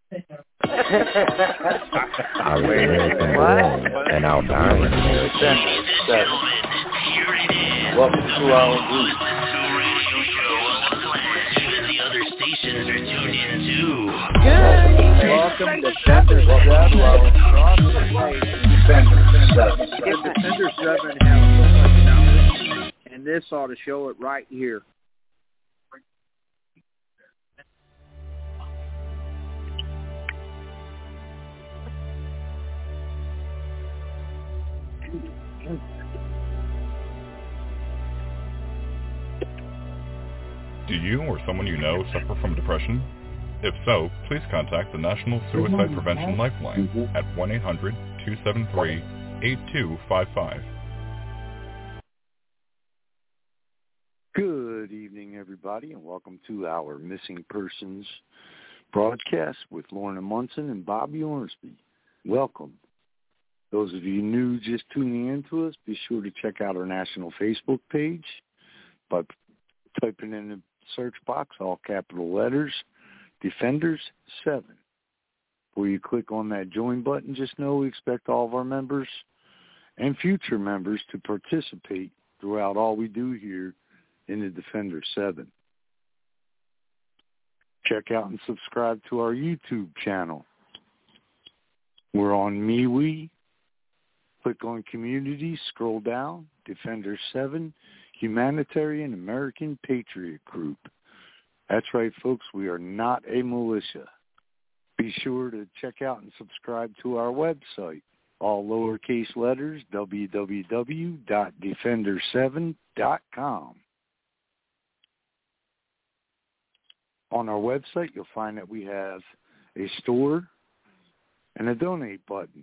I was American born and I'll die in America. Welcome to our group. Welcome to Defender 7. Defender 7 has so much knowledge, and this ought to show it right here. Do you or someone you know suffer from depression? If so, please contact the National Suicide Prevention Lifeline at 1-800-273-8255. Good evening, everybody, and welcome to our Missing Persons broadcast with Lorna Munson and Bobby Ormsby. Welcome. Those of you new just tuning in to us, be sure to check out our national Facebook page by typing in the search box, all capital letters, Defenders 7. Before you click on that join button, just know we expect all of our members and future members to participate throughout all we do here in the Defender 7. Check out and subscribe to our YouTube channel. We're on MeWe. Click on Community, scroll down, Defender 7, Humanitarian American Patriot Group. That's right, folks. We are not a militia. Be sure to check out and subscribe to our website, all lowercase letters, www.defender7.com. On our website, you'll find that we have a store and a donate button.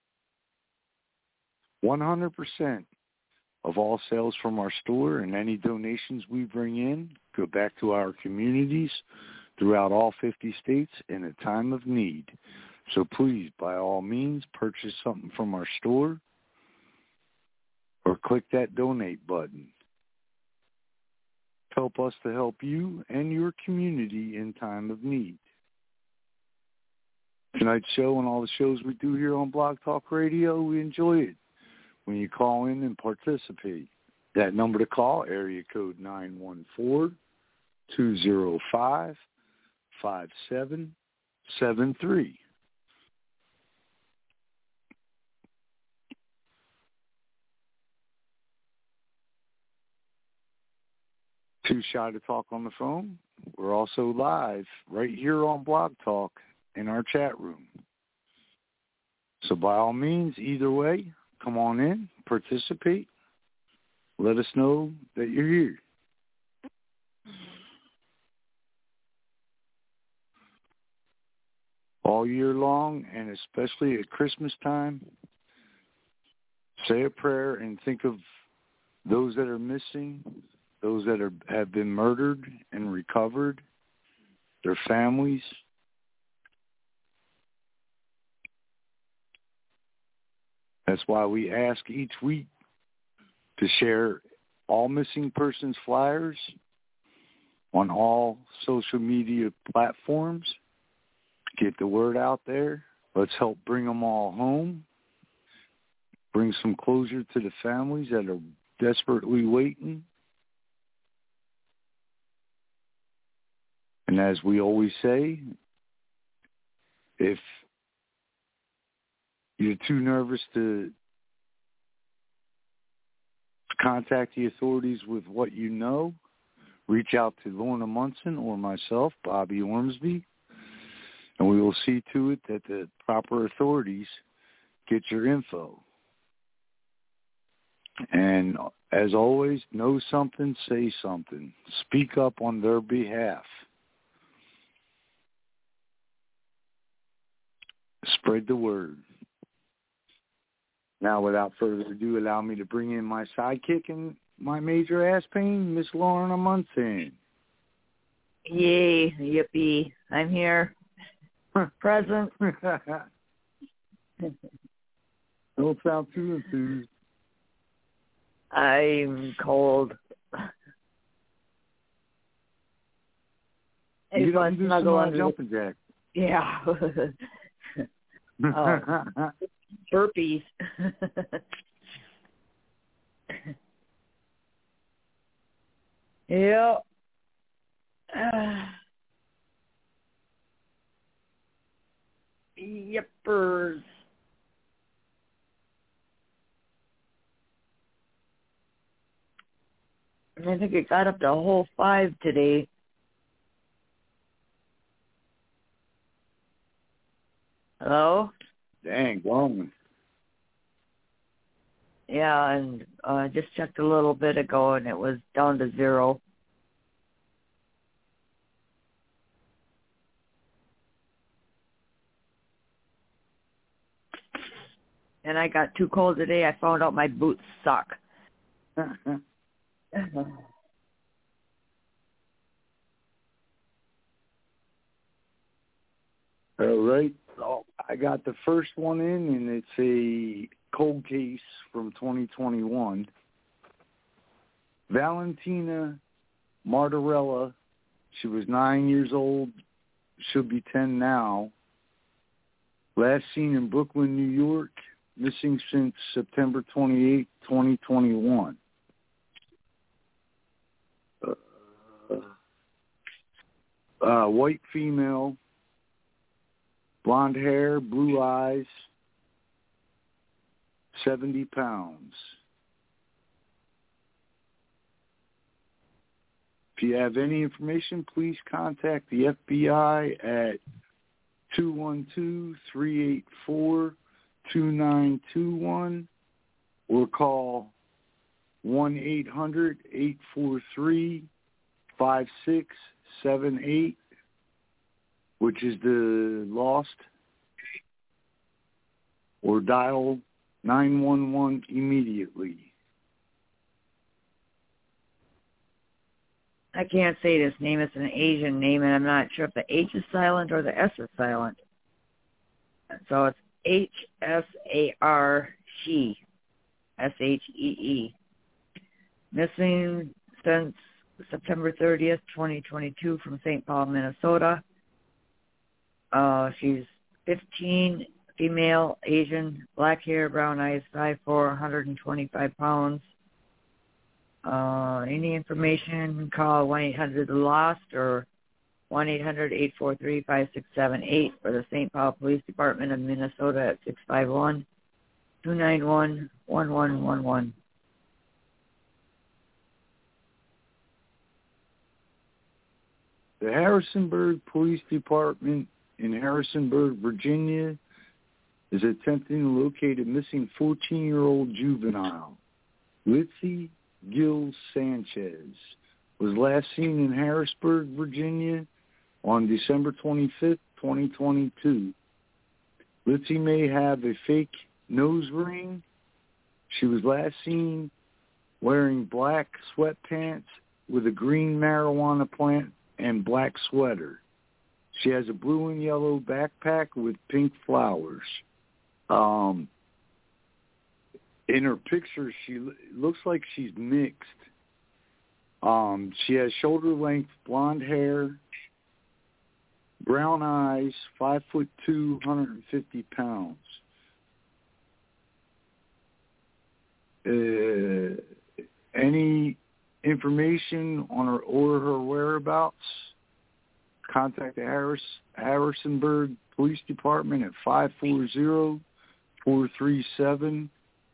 100% of all sales from our store and any donations we bring in go back to our communities throughout all 50 states in a time of need. So please, by all means, purchase something from our store or click that donate button. Help us to help you and your community in time of need. Tonight's show and all the shows we do here on Blog Talk Radio, we enjoy it when you call in and participate. That number to call, area code 914-205-5773. Too shy to talk on the phone? We're also live right here on Blog Talk in our chat room. So by all means, either way, come on in, participate. Let us know that you're here. All year long, and especially at Christmas time, say a prayer and think of those that are missing, those that have been murdered and recovered, their families. That's why we ask each week to share all missing persons flyers on all social media platforms. Get the word out there. Let's help bring them all home. Bring some closure to the families that are desperately waiting. And as we always say, if you're too nervous to contact the authorities with what you know, reach out to Lorna Munson or myself, Bobby Ormsby, and we will see to it that the proper authorities get your info. And as always, know something, say something. Speak up on their behalf. Spread the word. Now, without further ado, allow me to bring in my sidekick and my major ass pain, Miss Lorna Munson. Yay, yippee. I'm here. Present. Don't sound too enthused. I'm cold. You don't do some jumping jack. Yeah. Burpees. Yeah. Yippers. I think it got up to a whole 5 today. Hello? Dang, going. Yeah, and I just checked a little bit ago, and it was down to 0. And I got too cold today. I found out my boots suck. All right. So I got the first one in, and it's a cold case from 2021. Valentina Martorella. She was 9 years old. Should be 10 now. Last seen in Brooklyn, New York. Missing since September 28, 2021. White female. Blonde hair, blue eyes, 70 pounds. If you have any information, please contact the FBI at 212-384-2921 or call 1-800-843-5678, which is the lost, or dial 911 immediately. I can't say this name. It's an Asian name, and I'm not sure if the H is silent or the S is silent. So it's H-S-A-R, she, S-H-E-E. Missing since September 30th, 2022 from St. Paul, Minnesota. She's 15, female, Asian, black hair, brown eyes, 5'4", 125 pounds. Any information, call 1-800-LOST or 1-800-843-5678 for the St. Paul Police Department of Minnesota at 651-291-1111. The Harrisonburg Police Department in Harrisonburg, Virginia, is attempting to locate a missing 14-year-old juvenile. Litzy Gilles Sanchez was last seen in Harrisburg, Virginia on December 25th, 2022. Litzy may have a fake nose ring. She was last seen wearing black sweatpants with a green marijuana plant and black sweater. She has a blue and yellow backpack with pink flowers. In her picture, she looks like she's mixed. She has shoulder-length blonde hair, brown eyes, 5'2", 150 pounds. Any information on her or her whereabouts? Contact the Harrisonburg Police Department at 540-437-2650.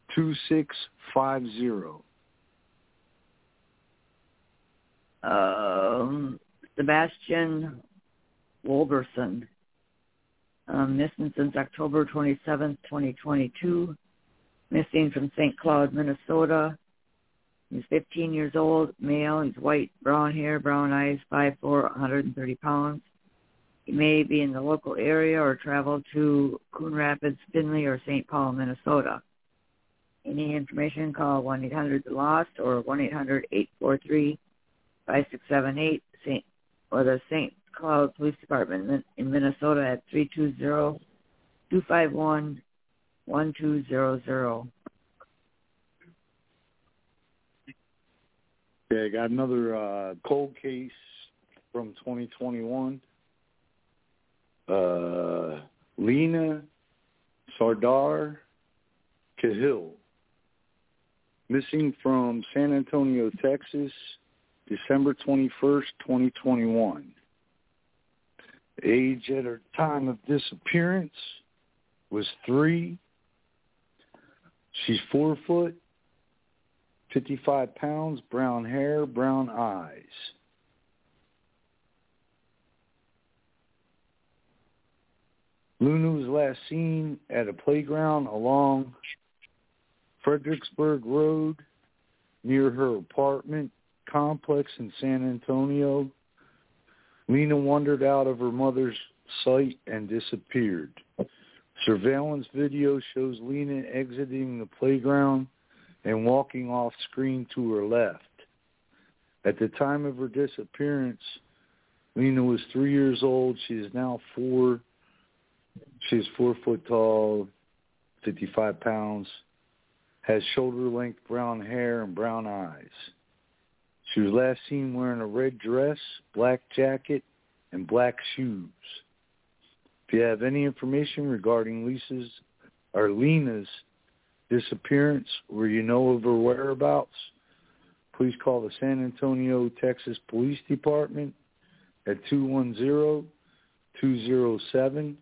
Sebastian Wolberson, missing since October 27th, 2022. Missing from St. Cloud, Minnesota. He's 15 years old, male. He's white, brown hair, brown eyes, 5'4", 130 pounds. He may be in the local area or travel to Coon Rapids, Findlay, or St. Paul, Minnesota. Any information, call 1-800-LOST or 1-800-843-5678 or the St. Cloud Police Department in Minnesota at 320-251-1200. Okay, I got another cold case from 2021. Lena Sardar Cahill, missing from San Antonio, Texas, December 21st, 2021. Age at her time of disappearance was 3. She's 4 foot, 55 pounds, brown hair, brown eyes. Luna was last seen at a playground along Fredericksburg Road near her apartment complex in San Antonio. Lena wandered out of her mother's sight and disappeared. Surveillance video shows Lena exiting the playground and walking off screen to her left. At the time of her disappearance, Lena was 3 years old. She is now 4. She is 4 foot tall, 55 pounds, has shoulder-length brown hair and brown eyes. She was last seen wearing a red dress, black jacket, and black shoes. If you have any information regarding Lena's disappearance or you know of her whereabouts, please call the San Antonio, Texas Police Department at 210-207-7660.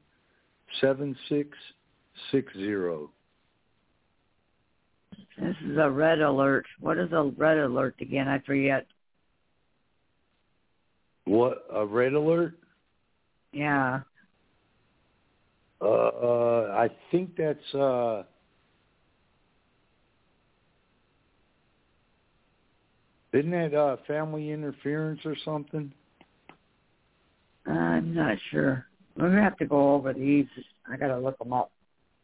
This is a red alert. What is a red alert again? I forget. What, a red alert? Yeah. I think that's isn't that family interference or something? I'm not sure. We're gonna have to go over these. I gotta look them up.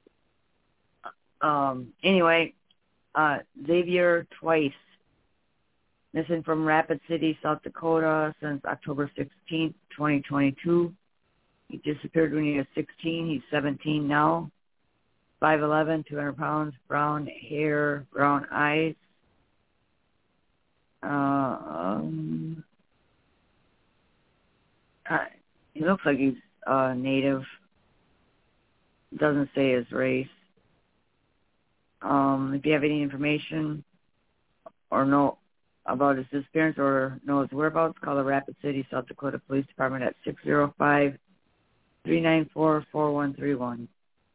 Anyway, Xavier Twice, missing from Rapid City, South Dakota since October 16th, 2022. He disappeared when he was 16. He's 17 now. 5'11", 200 pounds, brown hair, brown eyes. He looks like he's native. Doesn't say his race. If you have any information or know about his disappearance or know his whereabouts, call the Rapid City, South Dakota Police Department at 605-394-4131.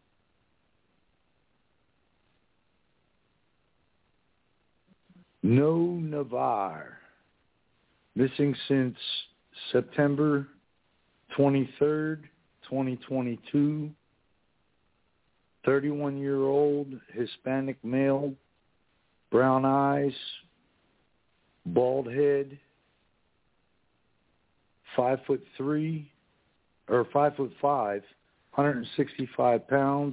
No Navar, missing since September 23rd, 2022. 31-year-old Hispanic male, brown eyes, bald head, 5'3" or 5'5", 165 pounds.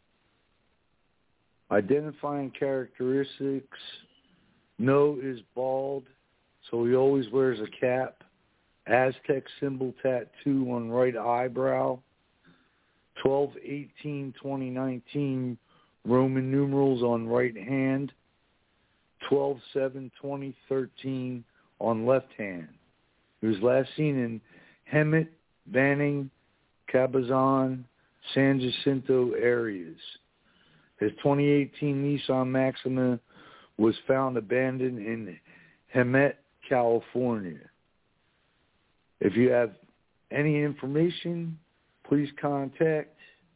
Identifying characteristics: no is bald, so he always wears a cap. Aztec symbol tattoo on right eyebrow. 12/18/2019 Roman numerals on right hand. 12/7/2013 on left hand. He was last seen in Hemet, Banning, Cabazon, San Jacinto areas. His 2018 Nissan Maxima was found abandoned in Hemet, California. If you have any information, please contact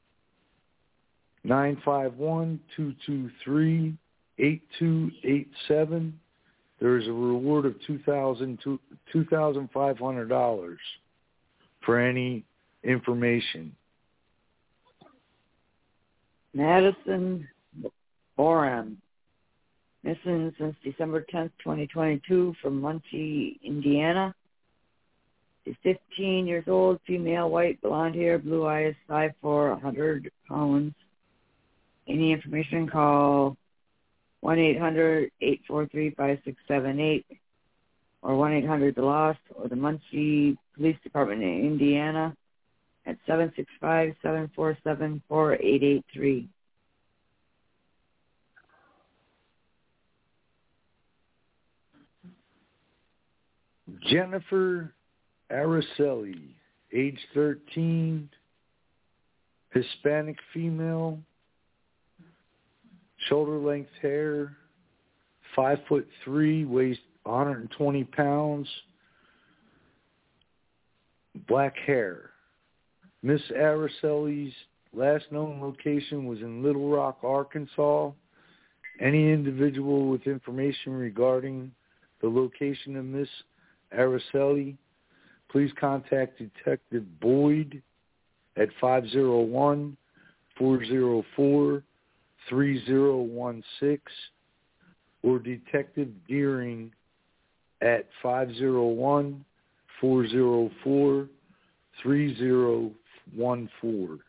951-223-8287. There is a reward of $2,500 for any information. Madison Boram, missing since December 10th, 2022 from Muncie, Indiana. She's 15 years old, female, white, blonde hair, blue eyes, 5'4", 100 pounds. Any information, call 1-800-843-5678 or 1-800-THE-LOST or the Muncie Police Department in Indiana at 765-747-4883. Jennifer Araceli, age 13, Hispanic female, shoulder-length hair, 5'3", weighs 120 pounds, black hair. Miss Araceli's last known location was in Little Rock, Arkansas. Any individual with information regarding the location of Miss Araceli, please contact Detective Boyd at 501-404-3016 or Detective Deering at 501-404-3014.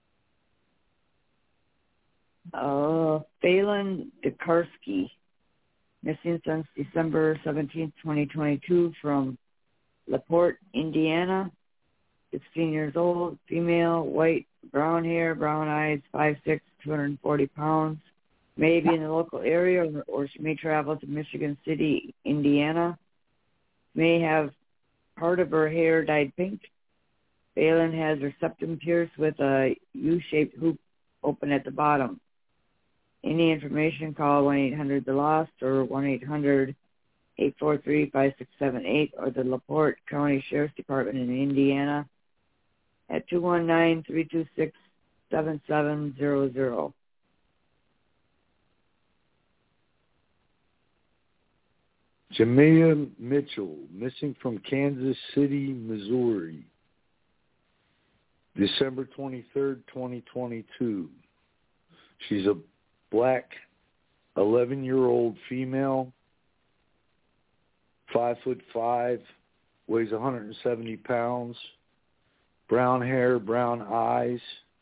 Phelan Dekarsky, missing since December 17, 2022, from LaPorte, Indiana. 16 years old, female, white, brown hair, brown eyes, 5'6", 240 pounds. May be in the local area, or she may travel to Michigan City, Indiana. May have part of her hair dyed pink. Phelan has her septum pierced with a U-shaped hoop open at the bottom. Any information, call 1-800-THE-LOST or 1-800-843-5678 or the LaPorte County Sheriff's Department in Indiana at 219-326-7700. Jamea Mitchell, missing from Kansas City, Missouri, December 23rd, 2022. She's a black 11-year-old female, 5'5", weighs 170 pounds, brown hair, brown eyes.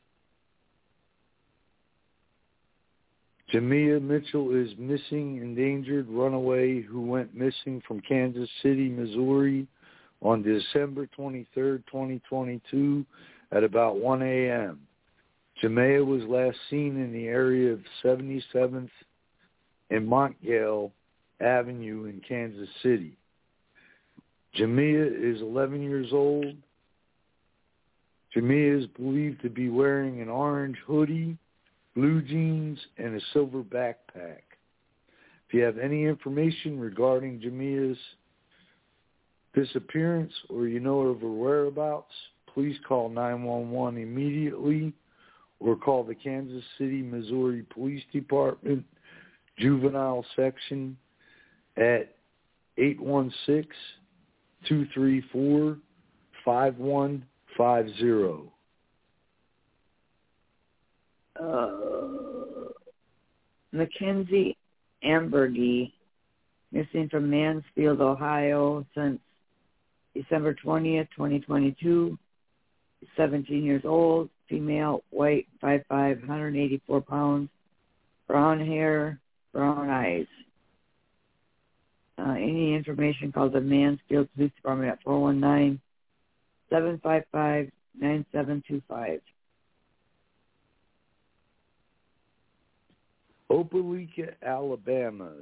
Jamea Mitchell is missing, endangered runaway who went missing from Kansas City, Missouri on December 23rd, 2022 at about 1 a.m. Jamea was last seen in the area of 77th and Montgale Avenue in Kansas City. Jamea is 11 years old. Jamea is believed to be wearing an orange hoodie, blue jeans, and a silver backpack. If you have any information regarding Jamea's disappearance or you know of her whereabouts, please call 911 immediately or call the Kansas City, Missouri Police Department Juvenile Section at 816-234-5150. Mackenzie Ambergy, missing from Mansfield, Ohio since December 20th, 2022. 17 years old, female, white, 5'5", 184 pounds, brown hair, brown eyes. Any information, call the Mansfield Police Department at 419-755-9725. Opelika, Alabama,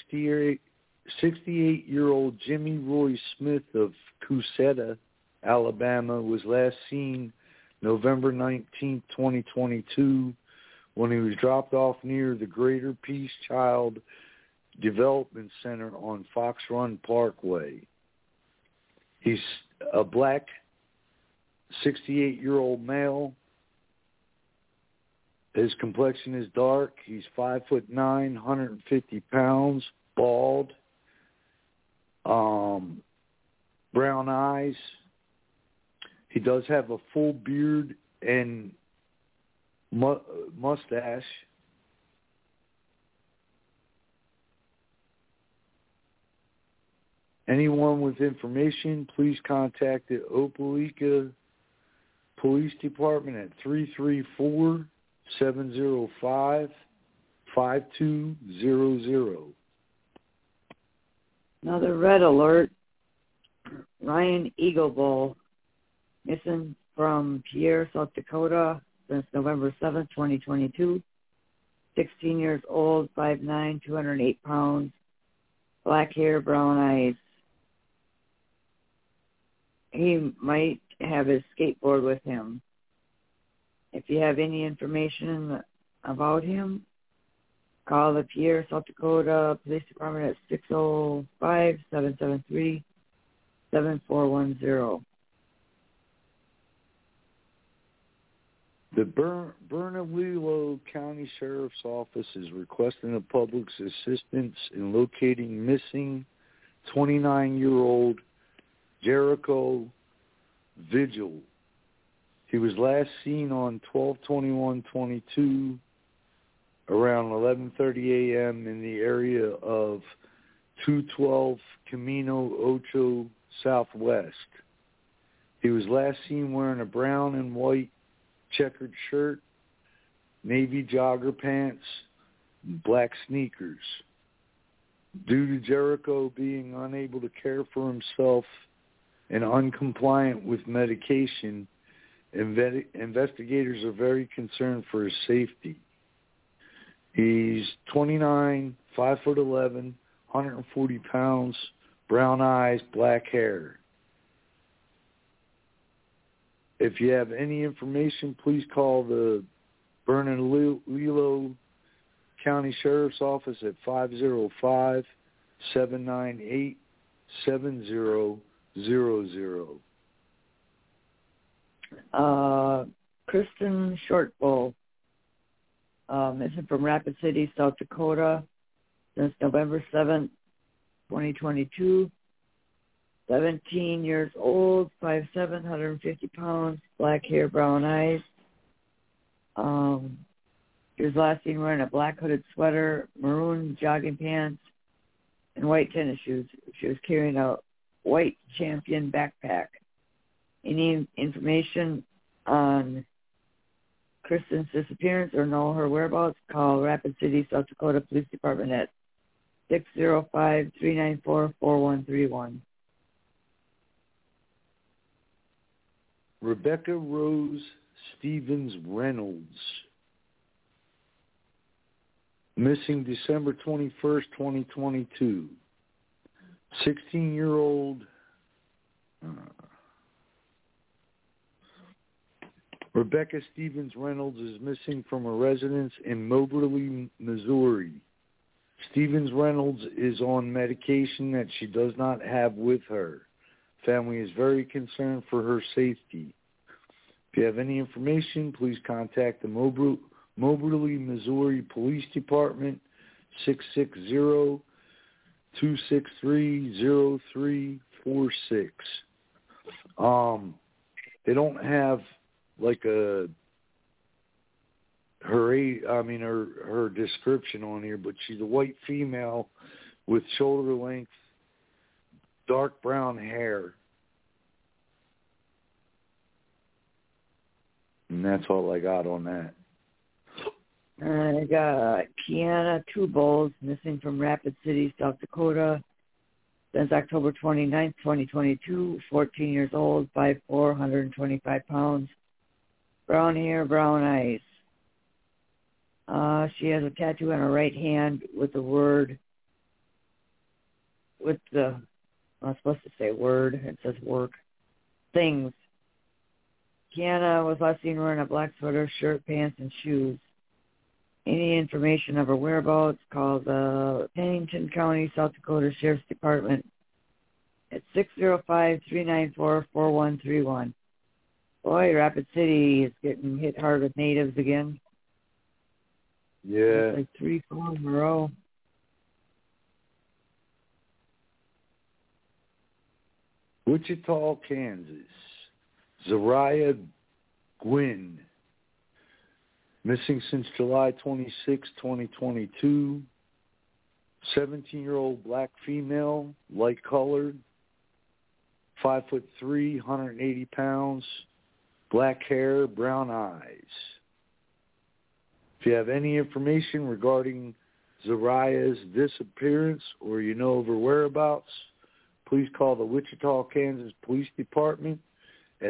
68-year-old Jimmy Roy Smith of Cuseta, Alabama, was last seen November 19, 2022, when he was dropped off near the Greater Peace Child Development Center on Fox Run Parkway. He's a black 68-year-old male. His complexion is dark. He's 5'9", 150 pounds, bald, brown eyes. He does have a full beard and mustache. Anyone with information, please contact the Opelika Police Department at 334-705-5200. Another red alert. Ryan Eaglebowl, missing from Pierre, South Dakota since November 7th, 2022. 16 years old, 5'9", 208 pounds, black hair, brown eyes. He might have his skateboard with him. If you have any information about him, call the Pierre, South Dakota Police Department at 605-773-7410. The Bernalillo County Sheriff's Office is requesting the public's assistance in locating missing 29-year-old Jericho Vigil. He was last seen on 12/21/22 around 11:30 a.m. in the area of 212 Camino Ocho Southwest. He was last seen wearing a brown and white checkered shirt, navy jogger pants, and black sneakers. Due to Jericho being unable to care for himself and uncompliant with medication, investigators are very concerned for his safety. He's 29, 5'11", 140 pounds, brown eyes, black hair. If you have any information, please call the Bernalillo County Sheriff's Office at 505-798-7000. Kristen Shortbow, missing from Rapid City, South Dakota, since November 7th, 2022. 17 years old, 5'7", 150 pounds, black hair, brown eyes. He was last seen wearing a black hooded sweater, maroon jogging pants, and white tennis shoes. She was carrying a white Champion backpack. Any information on Kristen's disappearance or know her whereabouts, call Rapid City, South Dakota Police Department at 605-394-4131. Rebecca Rose Stevens Reynolds, missing December 21st, 2022. 16-year-old Rebecca Stevens Reynolds is missing from a residence in Moberly, Missouri. Stevens Reynolds is on medication that she does not have with her. Family is very concerned for her safety. If you have any information, please contact the Moberly, Missouri Police Department, 660-263-0346. They don't have like her description on here, but she's a white female with shoulder length, dark brown hair. And that's all I got on that. I got Kiana Tubals, missing from Rapid City, South Dakota, since October 29th, 2022, 14 years old, 5'4", 125 pounds, brown hair, brown eyes. She has a tattoo on her right hand with the word, I'm not supposed to say word, it says work, things. Kiana was last seen wearing a black sweater, shirt, pants, and shoes. Any information of her whereabouts, call the Pennington County, South Dakota Sheriff's Department at 605-394-4131. Boy, Rapid City is getting hit hard with natives again. Yeah. It's like 3-4 in a row. Wichita, Kansas. Zariah Gwynn, missing since July 26, 2022. 17-year-old black female, light colored, 5'3", 180 pounds, black hair, brown eyes. If you have any information regarding Zariah's disappearance or you know of her whereabouts, please call the Wichita, Kansas Police Department at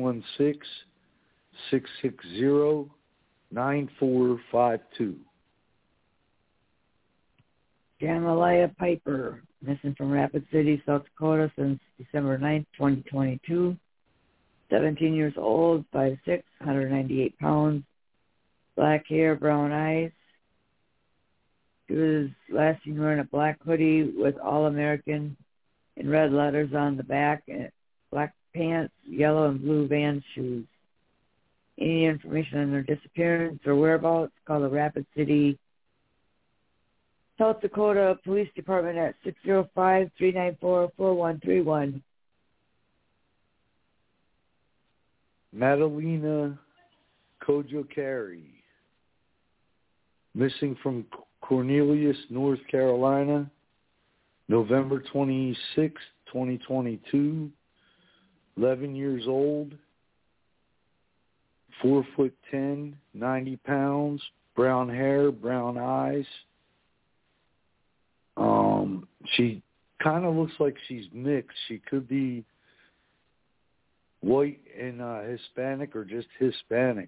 316-660-9452. Jamalia Piper, missing from Rapid City, South Dakota, since December 9th, 2022. 17 years old, 5'6", 198 pounds, black hair, brown eyes. She was last seen wearing a black hoodie with All-American in red letters on the back, and black pants, yellow and blue Vans shoes. Any information on her disappearance or whereabouts, call the Rapid City, South Dakota Police Department at 605-394-4131. Madalena Kojokari, missing from Cornelius, North Carolina, November 26, 2022, 11 years old, 4'10", 90 pounds, brown hair, brown eyes. She kind of looks like she's mixed. She could be white and Hispanic or just Hispanic.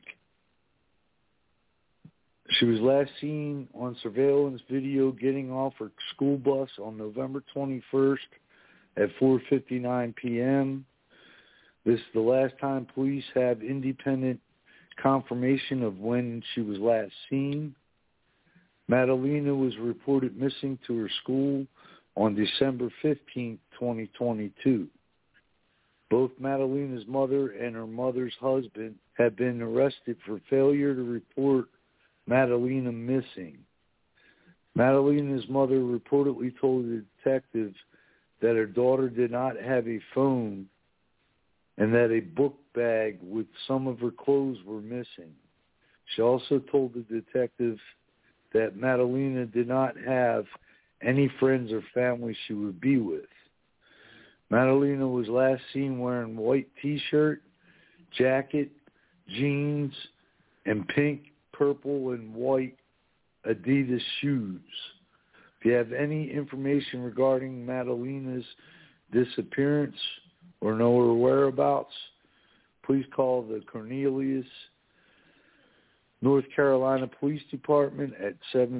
She was last seen on surveillance video getting off her school bus on November 21st at 4:59 p.m. This is the last time police have independent confirmation of when she was last seen. Madalena was reported missing to her school on December 15, 2022. Both Madalena's mother and her mother's husband have been arrested for failure to report Madalena missing. Madalena's mother reportedly told the detective that her daughter did not have a phone and that a book bag with some of her clothes were missing. She also told the detective that Madalena did not have any friends or family she would be with. Madalena was last seen wearing white T-shirt, jacket, jeans, and pink, purple, and white Adidas shoes. If you have any information regarding Madalena's disappearance or know her whereabouts, please call the Cornelius, North Carolina Police Department at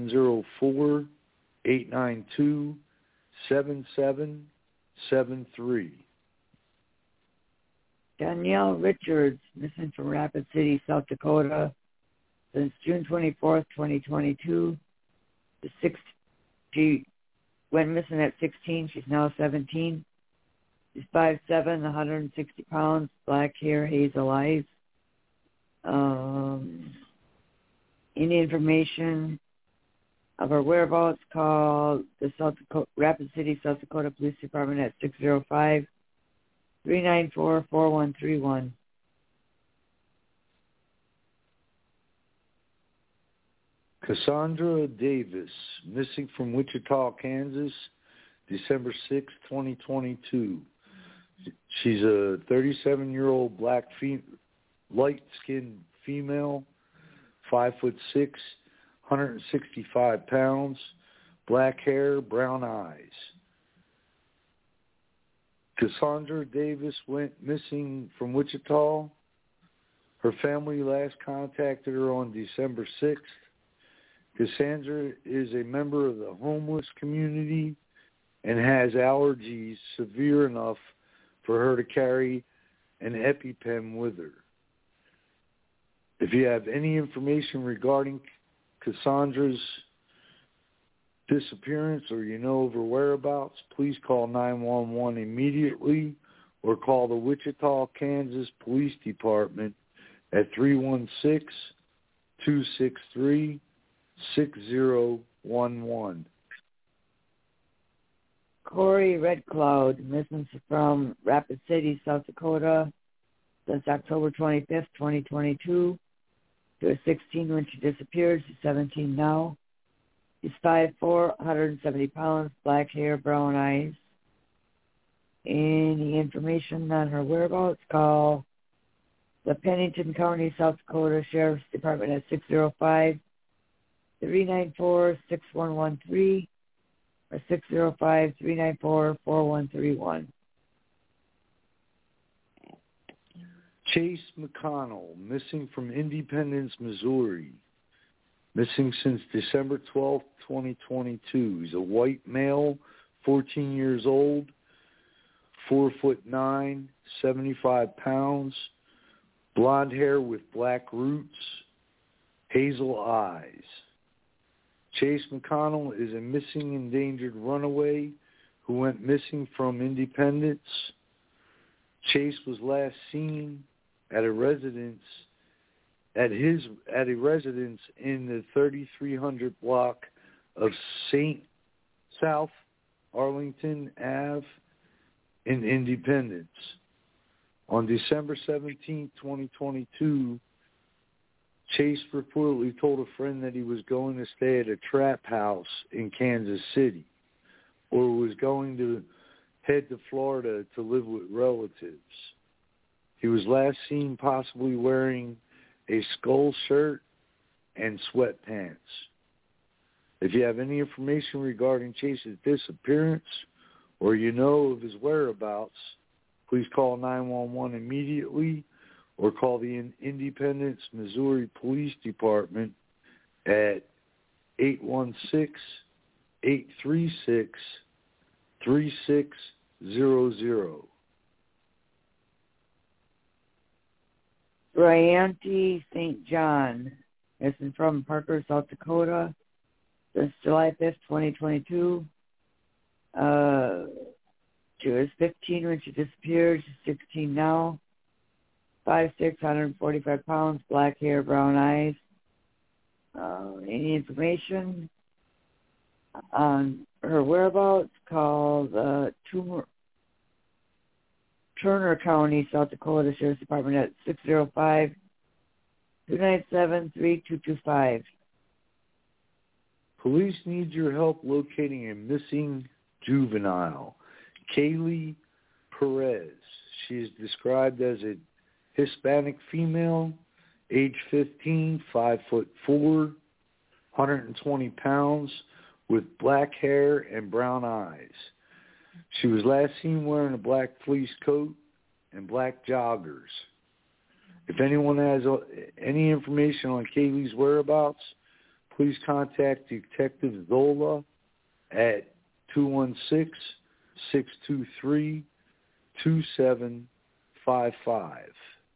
704-892-7773. Danielle Richards, missing from Rapid City, South Dakota, since June 24th, 2022. She went missing at 16. She's now 17. She's 5'7", 160 pounds, black hair, hazel eyes. Any information of her whereabouts, call the Rapid City, South Dakota Police Department at 605-394-4131. Cassandra Davis, missing from Wichita, Kansas, December 6, 2022. She's a 37-year-old black light-skinned female, 5'6", 165 pounds, black hair, brown eyes. Cassandra Davis went missing from Wichita. Her family last contacted her on December 6th. Cassandra is a member of the homeless community and has allergies severe enough for her to carry an EpiPen with her. If you have any information regarding Cassandra's disappearance or you know of her whereabouts, please call 911 immediately or call the Wichita, Kansas Police Department at 316-263-6011. Corey Red Cloud, missing from Rapid City, South Dakota, since October 25th, 2022. She was 16 when she disappeared. She's 17 now. She's 5'4", 170 pounds, black hair, brown eyes. Any information on her whereabouts, call the Pennington County, South Dakota Sheriff's Department at 605-394-6113 or 605-394-4131. Chase McConnell, missing from Independence, Missouri. Missing since December 12, 2022. He's a white male, 14 years old, 4'9", 75 pounds, blonde hair with black roots, hazel eyes. Chase McConnell is a missing endangered runaway who went missing from Independence. Chase was last seen at a residence in the 3300 block of South Arlington Ave in Independence. On December 17, 2022, Chase reportedly told a friend that he was going to stay at a trap house in Kansas City or was going to head to Florida to live with relatives. He was last seen possibly wearing a skull shirt and sweatpants. If you have any information regarding Chase's disappearance or you know of his whereabouts, please call 911 immediately or call the Independence, Missouri Police Department at 816-836-3600. Bryanty St. John, missing from Parker, South Dakota, since July 5th, 2022. She was 15 when she disappeared. She's 16 now. 5'6", 145 pounds, black hair, brown eyes. Any information on her whereabouts, call the Turner County, South Dakota Sheriff's Department at 605-297-3225. Police need your help locating a missing juvenile, Kaylee Perez. She is described as a Hispanic female, age 15, 5'4", 120 pounds, with black hair and brown eyes. She was last seen wearing a black fleece coat and black joggers. If anyone has any information on Kaylee's whereabouts, please contact Detective Zola at 216-623-2755.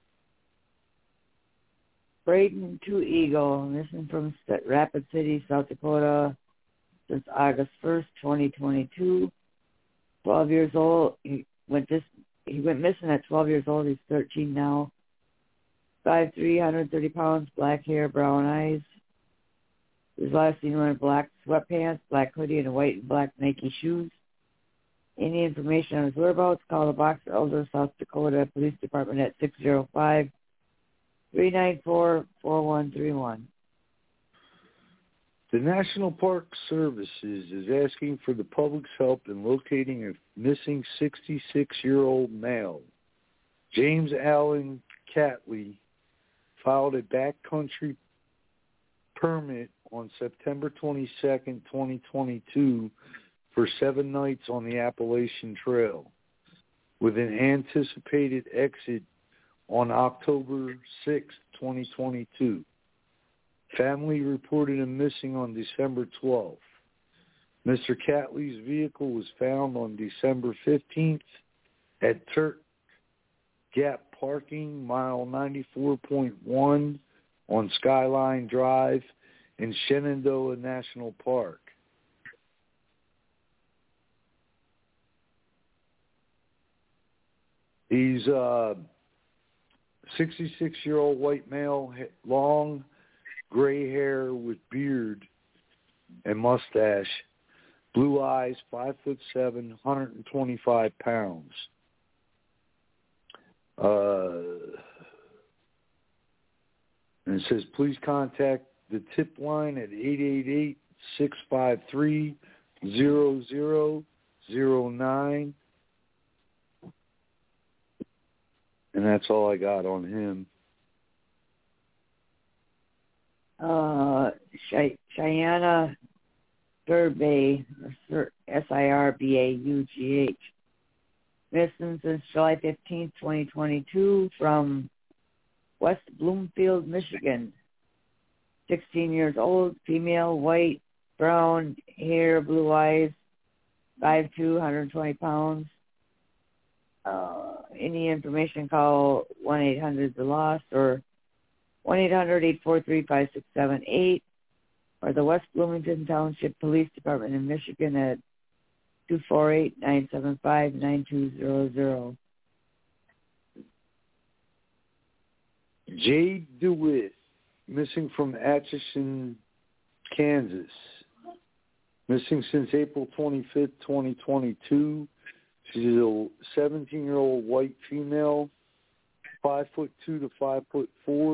Braden Two Eagle, missing from Rapid City, South Dakota, since August 1st, 2022. 12 years old. He went missing at 12 years old. He's 13 now. 5'3", 130 pounds, black hair, brown eyes. He was last seen wearing black sweatpants, black hoodie, and white and black Nike shoes. Any information on his whereabouts, call the Boxer Elder, South Dakota Police Department at 605-394-4131. The National Park Services is asking for the public's help in locating a missing 66-year-old male. James Allen Catley filed a backcountry permit on September 22nd, 2022 for 7 nights on the Appalachian Trail, with an anticipated exit on October 6, 2022. Family reported him missing on December 12th. Mr. Catley's vehicle was found on December 15th at Turk Gap Parking, mile 94.1 on Skyline Drive in Shenandoah National Park. He's a 66-year-old white male, long gray hair with beard and mustache, blue eyes, 5'7", 125 pounds. And it says, please contact the tip line at 888-653-0009. And that's all I got on him. Cheyenne Sirbagh, Sirbagh, missing since July 15th, 2022, from West Bloomfield, Michigan. 16 years old, female, white, brown hair, blue eyes, 5'2", 120 pounds. Any information, call 1-800-THE-LOST or 1-800-843-5678 or the West Bloomington Township Police Department in Michigan at 248-975-9200. Jade DeWitt, missing from Atchison, Kansas. Missing since April 25th, 2022. She's a 17-year-old white female, 5'2" to 5'4",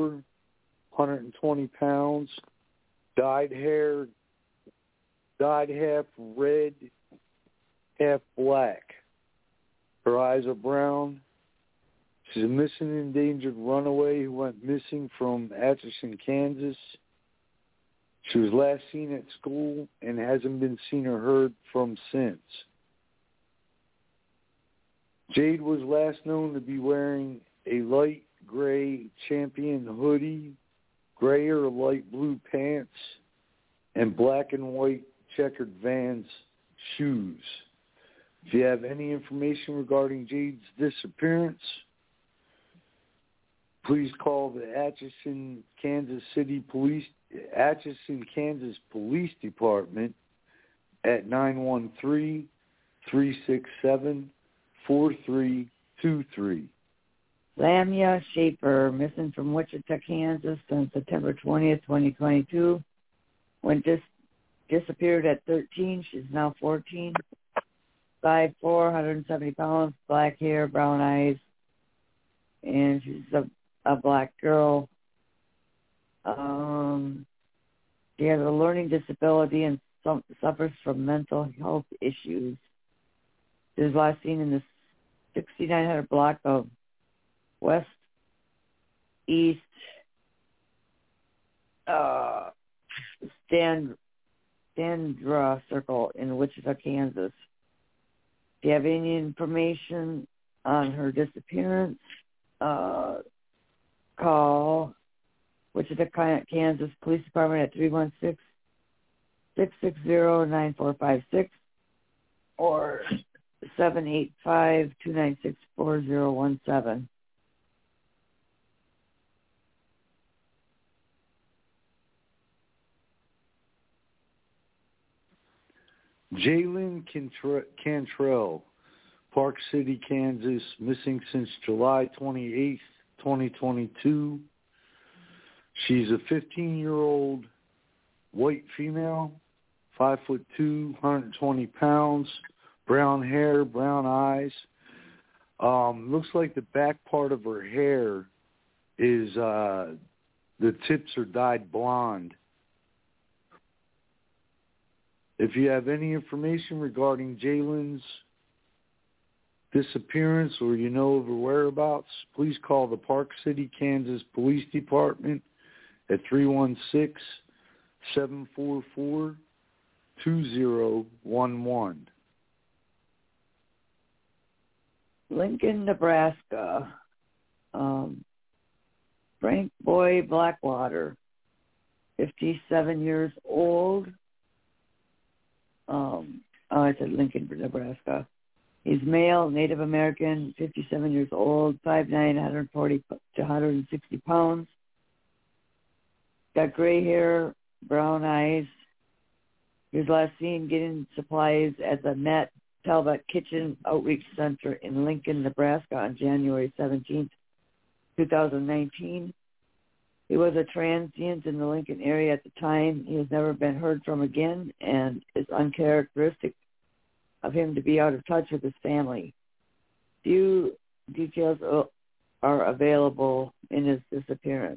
120 pounds, dyed hair, dyed half red, half black. Her eyes are brown. She's a missing and endangered runaway who went missing from Atchison, Kansas. She was last seen at school and hasn't been seen or heard from since. Jade was last known to be wearing a light gray Champion hoodie, gray or light blue pants, and black and white checkered Vans shoes. If you have any information regarding Jade's disappearance, please call the Atchison, Kansas Police Department at 913-367-4323. Lamia Schaefer, missing from Wichita, Kansas since September 20th, 2022. Disappeared at 13. She's now 14. 5'4", 170 pounds, black hair, brown eyes, and she's a black girl. She has a learning disability and suffers from mental health issues. She was last seen in the 6900 block of West East Standra Circle in Wichita, Kansas. If you have any information on her disappearance, call Wichita, Kansas Police Department at 316-660-9456 or 785-296-4017. Jalen Cantrell, Park City, Kansas, missing since July 28th, 2022. She's a 15-year-old white female, 5'2", 120 pounds, brown hair, brown eyes. Looks like the back part of her hair is, the tips are dyed blonde. If you have any information regarding Jalen's disappearance or you know of her whereabouts, please call the Park City, Kansas Police Department at 316-744-2011. Lincoln, Nebraska. Frank Boy Blackwater, 57 years old. I said Lincoln, Nebraska. He's male, Native American, 57 years old, 5'9", 140 to 160 pounds. Got gray hair, brown eyes. He was last seen getting supplies at the Matt Talbot Kitchen Outreach Center in Lincoln, Nebraska on January 17th, 2019. He was a transient in the Lincoln area at the time. He has never been heard from again, and it's uncharacteristic of him to be out of touch with his family. Few details are available in his disappearance.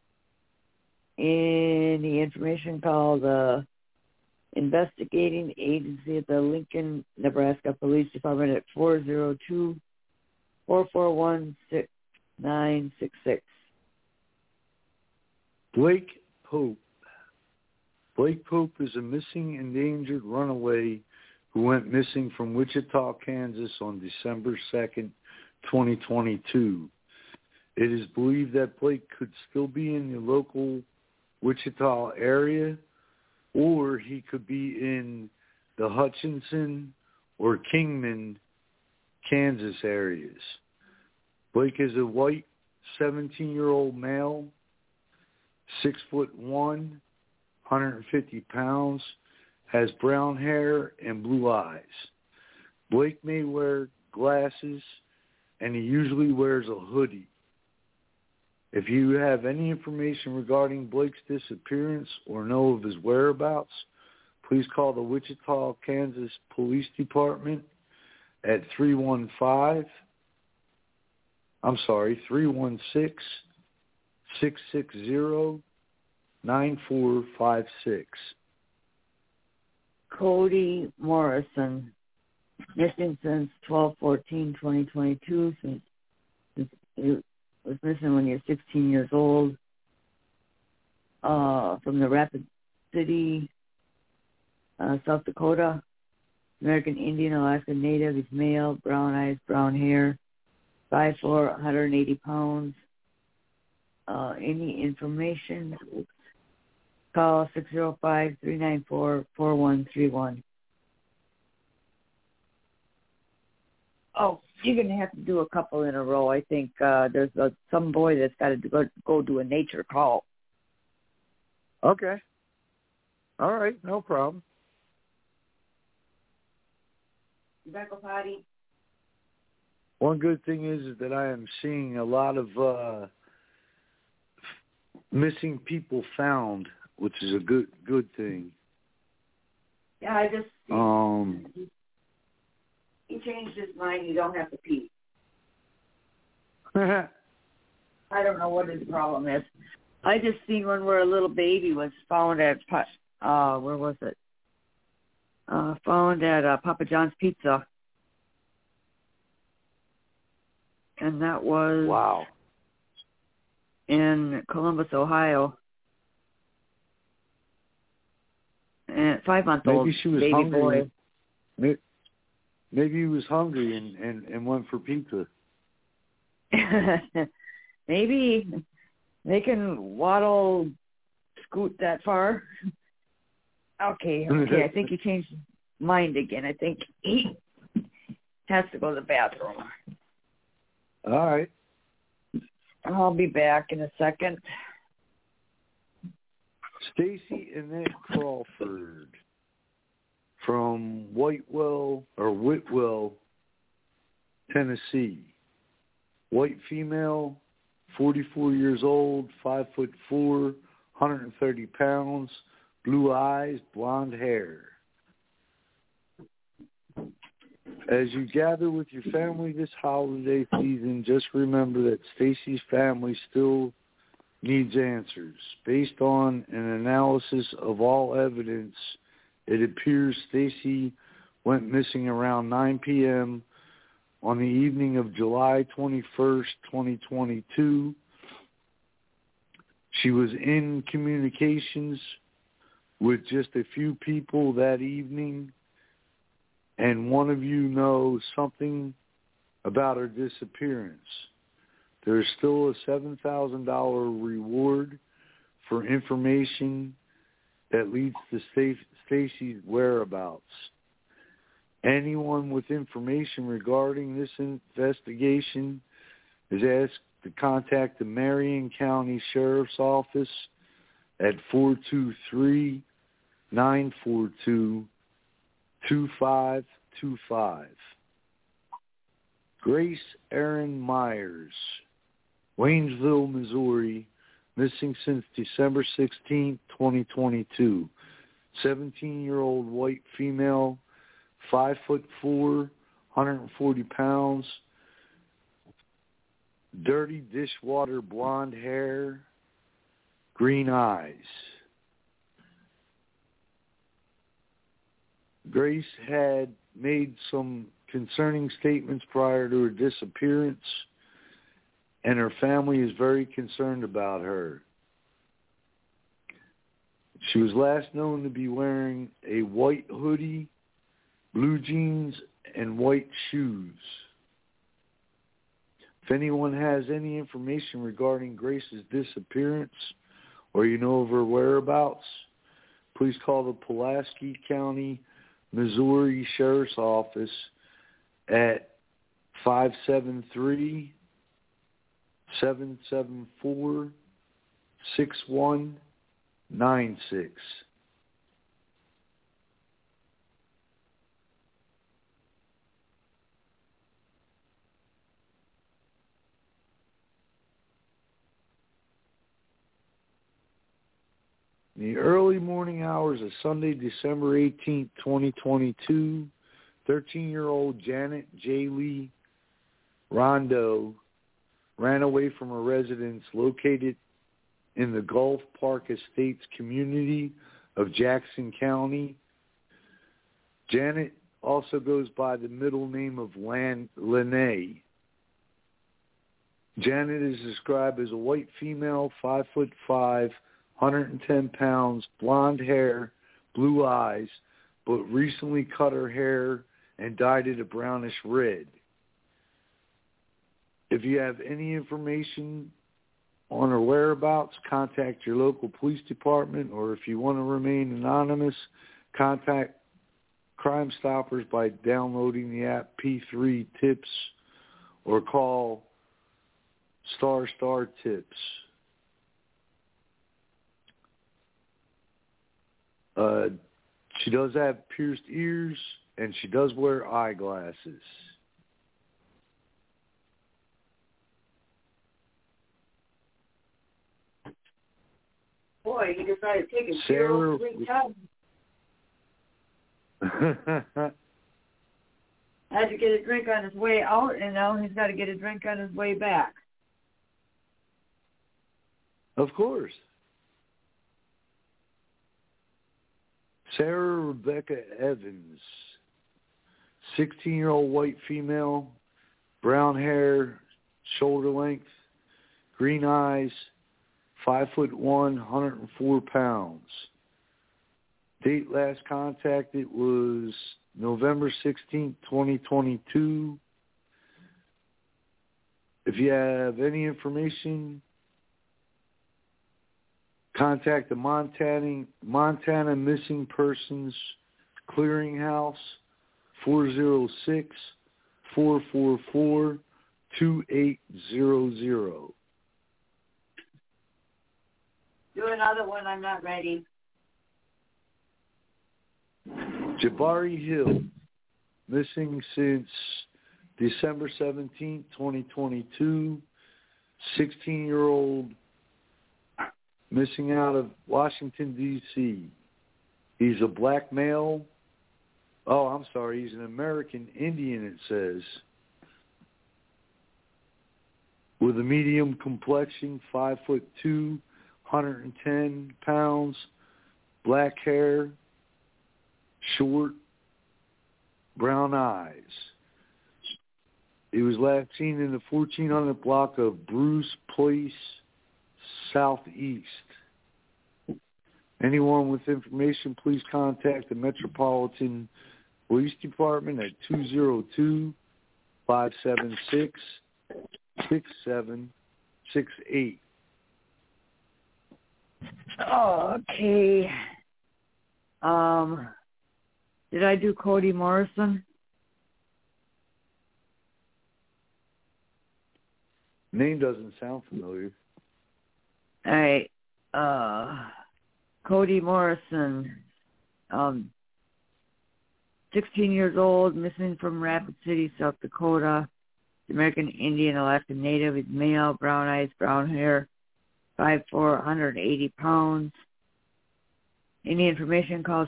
Any information, call the investigating agency at the Lincoln, Nebraska Police Department at 402-441-6966. Blake Pope. Blake Pope is a missing, endangered runaway who went missing from Wichita, Kansas on December 2nd, 2022. It is believed that Blake could still be in the local Wichita area, or he could be in the Hutchinson or Kingman Kansas areas. Blake is a white 17-year-old male, 6'1", 150 pounds, has brown hair and blue eyes. Blake may wear glasses, and he usually wears a hoodie. If you have any information regarding Blake's disappearance or know of his whereabouts, please call the Wichita, Kansas Police Department at 316-660-9456. Cody Morrison, missing since 12/14/2022. Since he was missing when he was 16 years old. From the Rapid City, South Dakota. American Indian, Alaska Native. He's male, brown eyes, brown hair, 5'4", 180 pounds. Any information? Call 605-394-4131. Oh, you're going to have to do a couple in a row. I think there's some boy that's got to go do a nature call. Okay. All right, no problem. You got to go potty? One good thing is that I am seeing a lot of missing people found, which is a good thing. Yeah, I just... He changed his mind. You don't have to pee. I don't know what his problem is. I just seen one where a little baby was found at, where was it? Found at Papa John's Pizza. And that was... Wow. In Columbus, Ohio. And 5-month-old Maybe she was baby hungry. boy. Maybe he was hungry and went for pizza. Maybe they can scoot that far. Okay, I think he changed his mind again. I think he has to go to the bathroom. All right. I'll be back in a second. Stacy Annette Crawford from Whitwell, Tennessee. White female, 44 years old, 5'4", 130 pounds, blue eyes, blonde hair. As you gather with your family this holiday season, just remember that Stacy's family still needs answers. Based on an analysis of all evidence, it appears Stacy went missing around 9 p.m. on the evening of July 21st, 2022. She was in communications with just a few people that evening, and one of you knows something about her disappearance. There's still a $7,000 reward for information that leads to Stacy's whereabouts. Anyone with information regarding this investigation is asked to contact the Marion County Sheriff's Office at 423-942-2525. Grace Erin Myers, Waynesville, Missouri, missing since December 16, 2022. 17-year-old white female, 5'4", 140 pounds, dirty dishwater blonde hair, green eyes. Grace had made some concerning statements prior to her disappearance, and her family is very concerned about her. She was last known to be wearing a white hoodie, blue jeans, and white shoes. If anyone has any information regarding Grace's disappearance or you know of her whereabouts, please call the Pulaski County, Missouri Sheriff's Office at 573-774-6196. In the early morning hours of Sunday, December 18th, 2022, 13-year-old Janet J. Lee Rondo ran away from a residence located in the Gulf Park Estates community of Jackson County. Janet also goes by the middle name of Lene. Janet is described as a white female, 5'5", 110 pounds, blonde hair, blue eyes, but recently cut her hair and dyed it a brownish red. If you have any information on her whereabouts, contact your local police department, or if you want to remain anonymous, contact Crime Stoppers by downloading the app P3 Tips or call ** Tips. She does have pierced ears, and she does wear eyeglasses. Boy, he decided to take a 0-3 time. Had to get a drink on his way out, and now he's got to get a drink on his way back. Of course. Sarah Rebecca Evans, 16-year-old white female, brown hair, shoulder length, green eyes, 5'1", 104 pounds. Date last contacted was November 16th, 2022. If you have any information, contact the Montana Missing Persons Clearinghouse, 406-444-2800. Do another one, I'm not ready. Jabari Hill, missing since December 17th, 2022, 16-year-old, missing out of Washington, D.C. He's a black male. Oh, I'm sorry. He's an American Indian, it says. With a medium complexion, 5'2", 110 pounds, black hair, short, brown eyes. He was last seen in the 1400 block of Bruce Place, Southeast. Anyone with information, please contact the Metropolitan Police Department at 202-576-6768. Okay. Did I do Cody Morrison? Name doesn't sound familiar. All right. Cody Morrison, 16 years old, missing from Rapid City, South Dakota. American Indian, Alaska Native. He's male, brown eyes, brown hair, 5'4", 180 pounds. Any information, call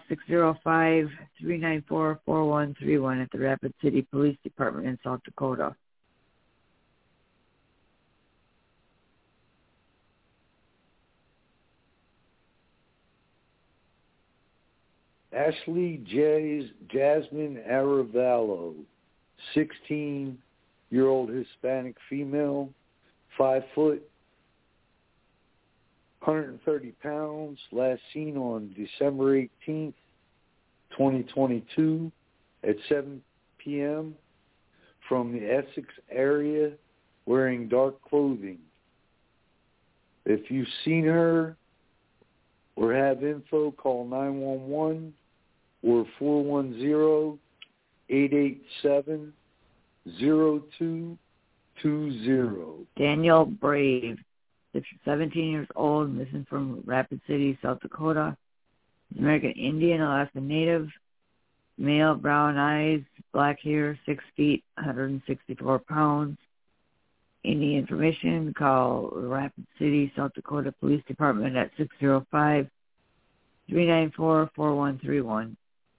605-394-4131 at the Rapid City Police Department in South Dakota. Ashley Jasmine Aravallo, 16-year-old Hispanic female, 5 foot, 130 pounds, last seen on December 18th, 2022 at 7 p.m. from the Essex area wearing dark clothing. If you've seen her or have info, call 911 or 410-887-0666. Daniel Brave, 17 years old, missing from Rapid City, South Dakota. American Indian, Alaska Native, male, brown eyes, black hair, 6 feet, 164 pounds. Any information, call Rapid City, South Dakota Police Department at 605-394-4131.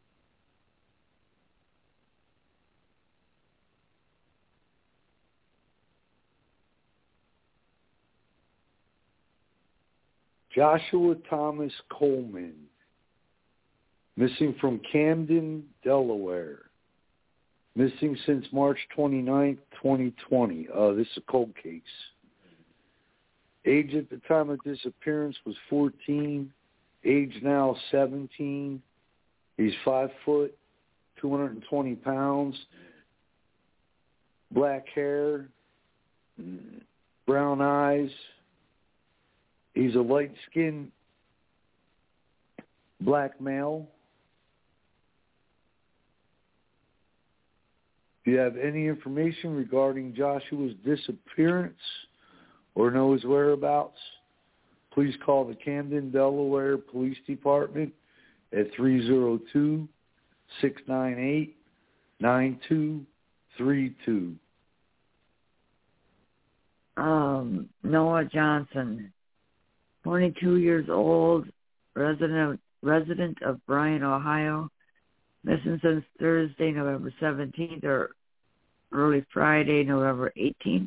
Joshua Thomas Coleman, missing from Camden, Delaware. Missing since March 29th, 2020. This is a cold case. Age at the time of disappearance was 14. Age now 17. He's 5 foot, 220 pounds. Black hair, brown eyes. He's a light-skinned black male. If you have any information regarding Joshua's disappearance or know his whereabouts, please call the Camden, Delaware Police Department at 302-698-9232. Noah Johnson, 22 years old, resident of Bryan, Ohio, missing since Thursday, November 17th, or early Friday, November 18th.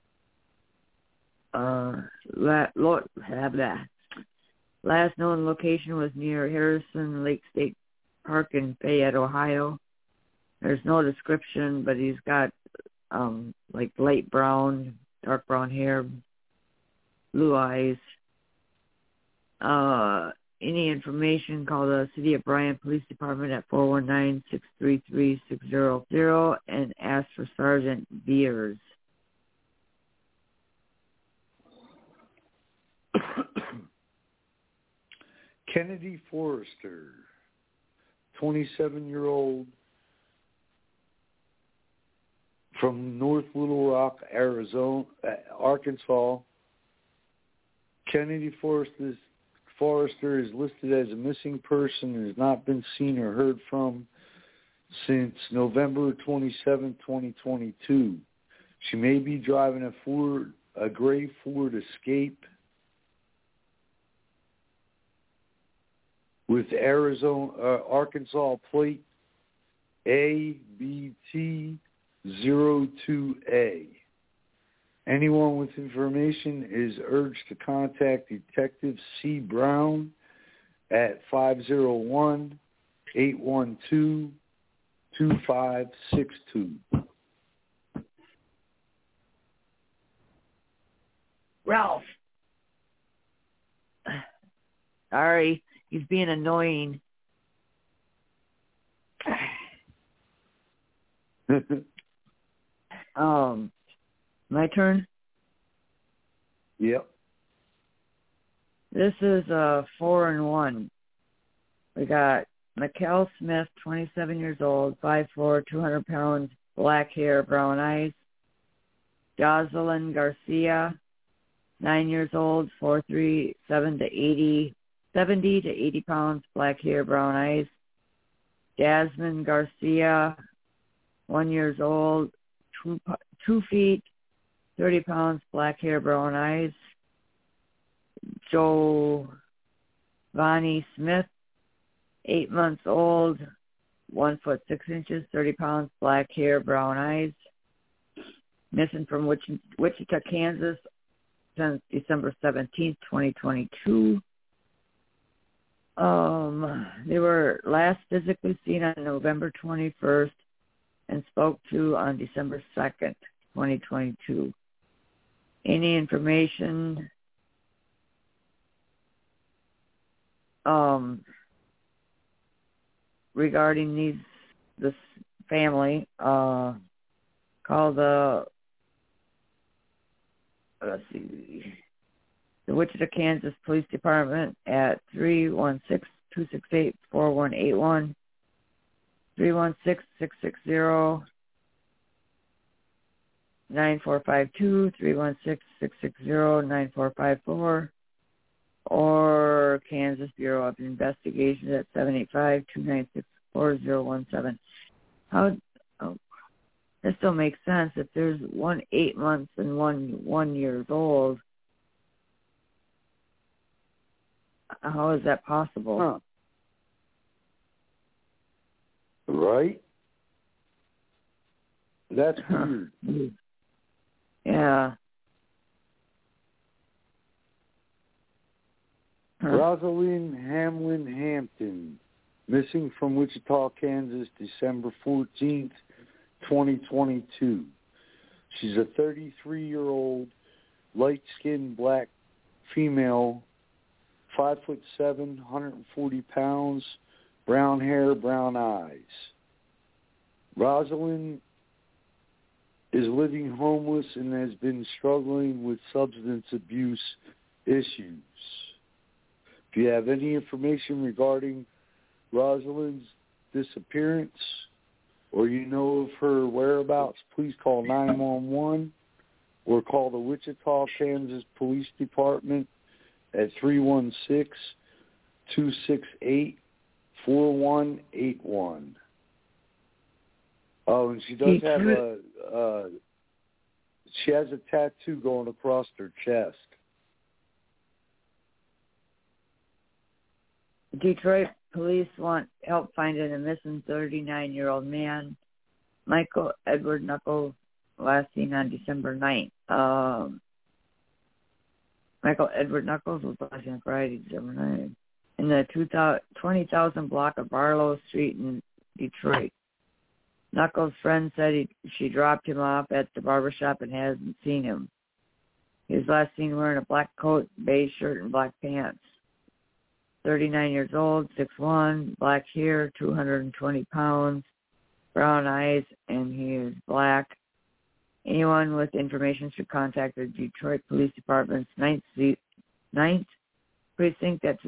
Last known location was near Harrison Lake State Park in Fayette, Ohio. There's no description, but he's got like light brown, dark brown hair, blue eyes. Any information, call the City of Bryan Police Department at 419-633-600 and ask for Sergeant Beers. Kennedy Forrester, 27-year-old, from North Little Rock, Arkansas. Kennedy Forrester is listed as a missing person and has not been seen or heard from since November 27, 2022. She may be driving a gray Ford Escape with Arkansas plate ABT02A. Anyone with information is urged to contact Detective C. Brown at 501-812-2562. Ralph. Sorry, he's being annoying. My turn? Yep. This is 4-1. We got Mikkel Smith, 27 years old, 5'4", 200 pounds, black hair, brown eyes. Jocelyn Garcia, 9 years old, 4'3", 70 to 80 pounds, black hair, brown eyes. Jasmine Garcia, 1 year old, 2 feet, 30 pounds, black hair, brown eyes. Giovanni Smith, 8 months old, 1 foot 6 inches, 30 pounds, black hair, brown eyes. Missing from Wichita, Kansas, since December 17th, 2022. They were last physically seen on November 21st and spoke to on December 2nd, 2022. Any information regarding this family, call the Wichita, Kansas Police Department at 316-268-4181, 316-660-4181. 9452-316-660-9454, or Kansas Bureau of Investigations at 785-296-4017. This don't make sense. If there's one 8 months and one years old, how is that possible? Huh. Right? That's weird. Yeah. Rosalind Hamlin Hampton, missing from Wichita, Kansas, December 14th, 2022. She's a 33-year-old, light-skinned black female, 5'7", 140 pounds, brown hair, brown eyes. Rosalind is living homeless and has been struggling with substance abuse issues. If you have any information regarding Rosalind's disappearance or you know of her whereabouts, please call 911 or call the Wichita, Kansas Police Department at 316-268-4181. Oh, and she does have she has a tattoo going across her chest. Detroit police want help finding a missing 39-year-old man, Michael Edward Knuckles, last seen on December 9th. Michael Edward Knuckles was last seen on Friday, December 9th, in the 20,000 block of Barlow Street in Detroit. Knuckles' friend said she dropped him off at the barbershop and hasn't seen him. He was last seen wearing a black coat, beige shirt, and black pants. 39 years old, 6'1", black hair, 220 pounds, brown eyes, and he is black. Anyone with information should contact the Detroit Police Department's 9th Precinct at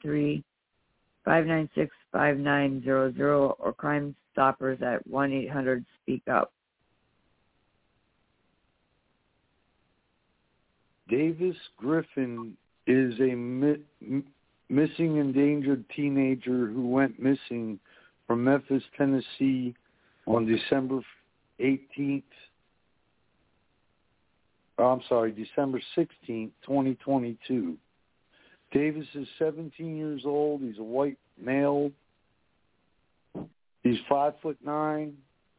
313-596-5900 or Crime Stoppers at 1-800-SPEAK-UP. Davis Griffin is a missing endangered teenager who went missing from Memphis, Tennessee on December 16th, 2022. Davis is 17 years old. He's a white male. He's 5'9",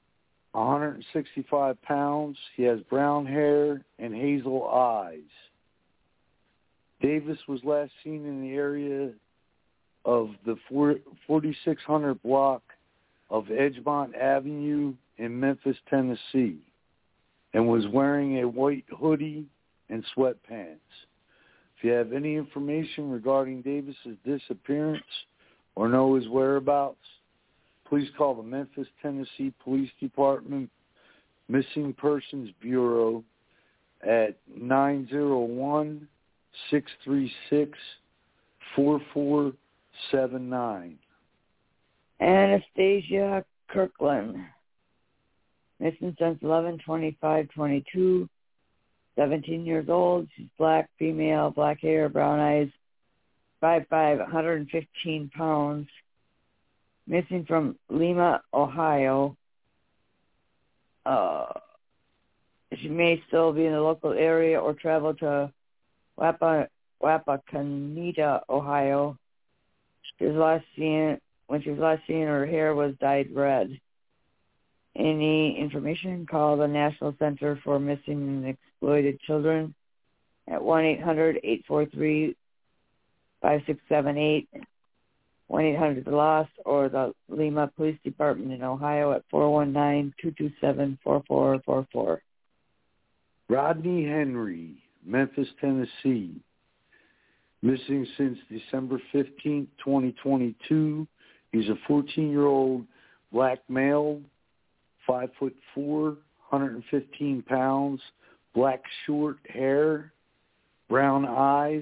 165 pounds. He has brown hair and hazel eyes. Davis was last seen in the area of the 4600 block of Edgemont Avenue in Memphis, Tennessee, and was wearing a white hoodie and sweatpants. If you have any information regarding Davis's disappearance or know his whereabouts, please call the Memphis, Tennessee Police Department Missing Persons Bureau at 901-636-4479. Anastasia Kirkland, missing since 11/25/22, 17 years old. She's black, female, black hair, brown eyes, 5'5", 115 pounds. Missing from Lima, Ohio. She may still be in the local area or travel to Wapakoneta, Ohio. When she was last seen, her hair was dyed red. Any information, call the National Center for Missing and Exploited Children at 1-800-843-5678, 1-800-LOST, or the Lima Police Department in Ohio at 419-227-4444. Rodney Henry, Memphis, Tennessee, missing since December 15th, 2022. He's a 14-year-old black male, 5'4", 115 pounds, black short hair, brown eyes.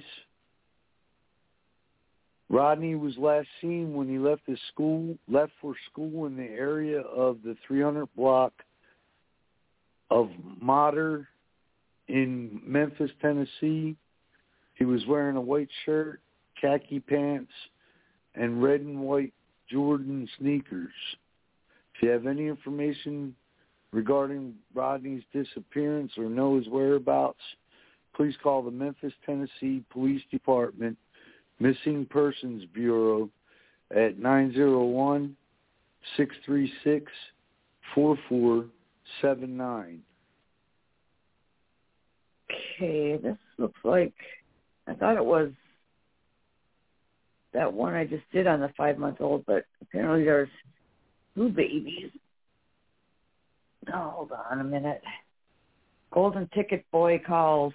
Rodney was last seen when he left for school in the area of the 300 block of Mater in Memphis, Tennessee. He was wearing a white shirt, khaki pants, and red and white Jordan sneakers. If you have any information regarding Rodney's disappearance or know his whereabouts, please call the Memphis, Tennessee Police Department Missing Persons Bureau at 901-636-4479. Okay, this looks like, I thought it was that one I just did on the 5-month-old, but apparently there's 2 babies. Oh, hold on a minute. Golden Ticket Boy calls.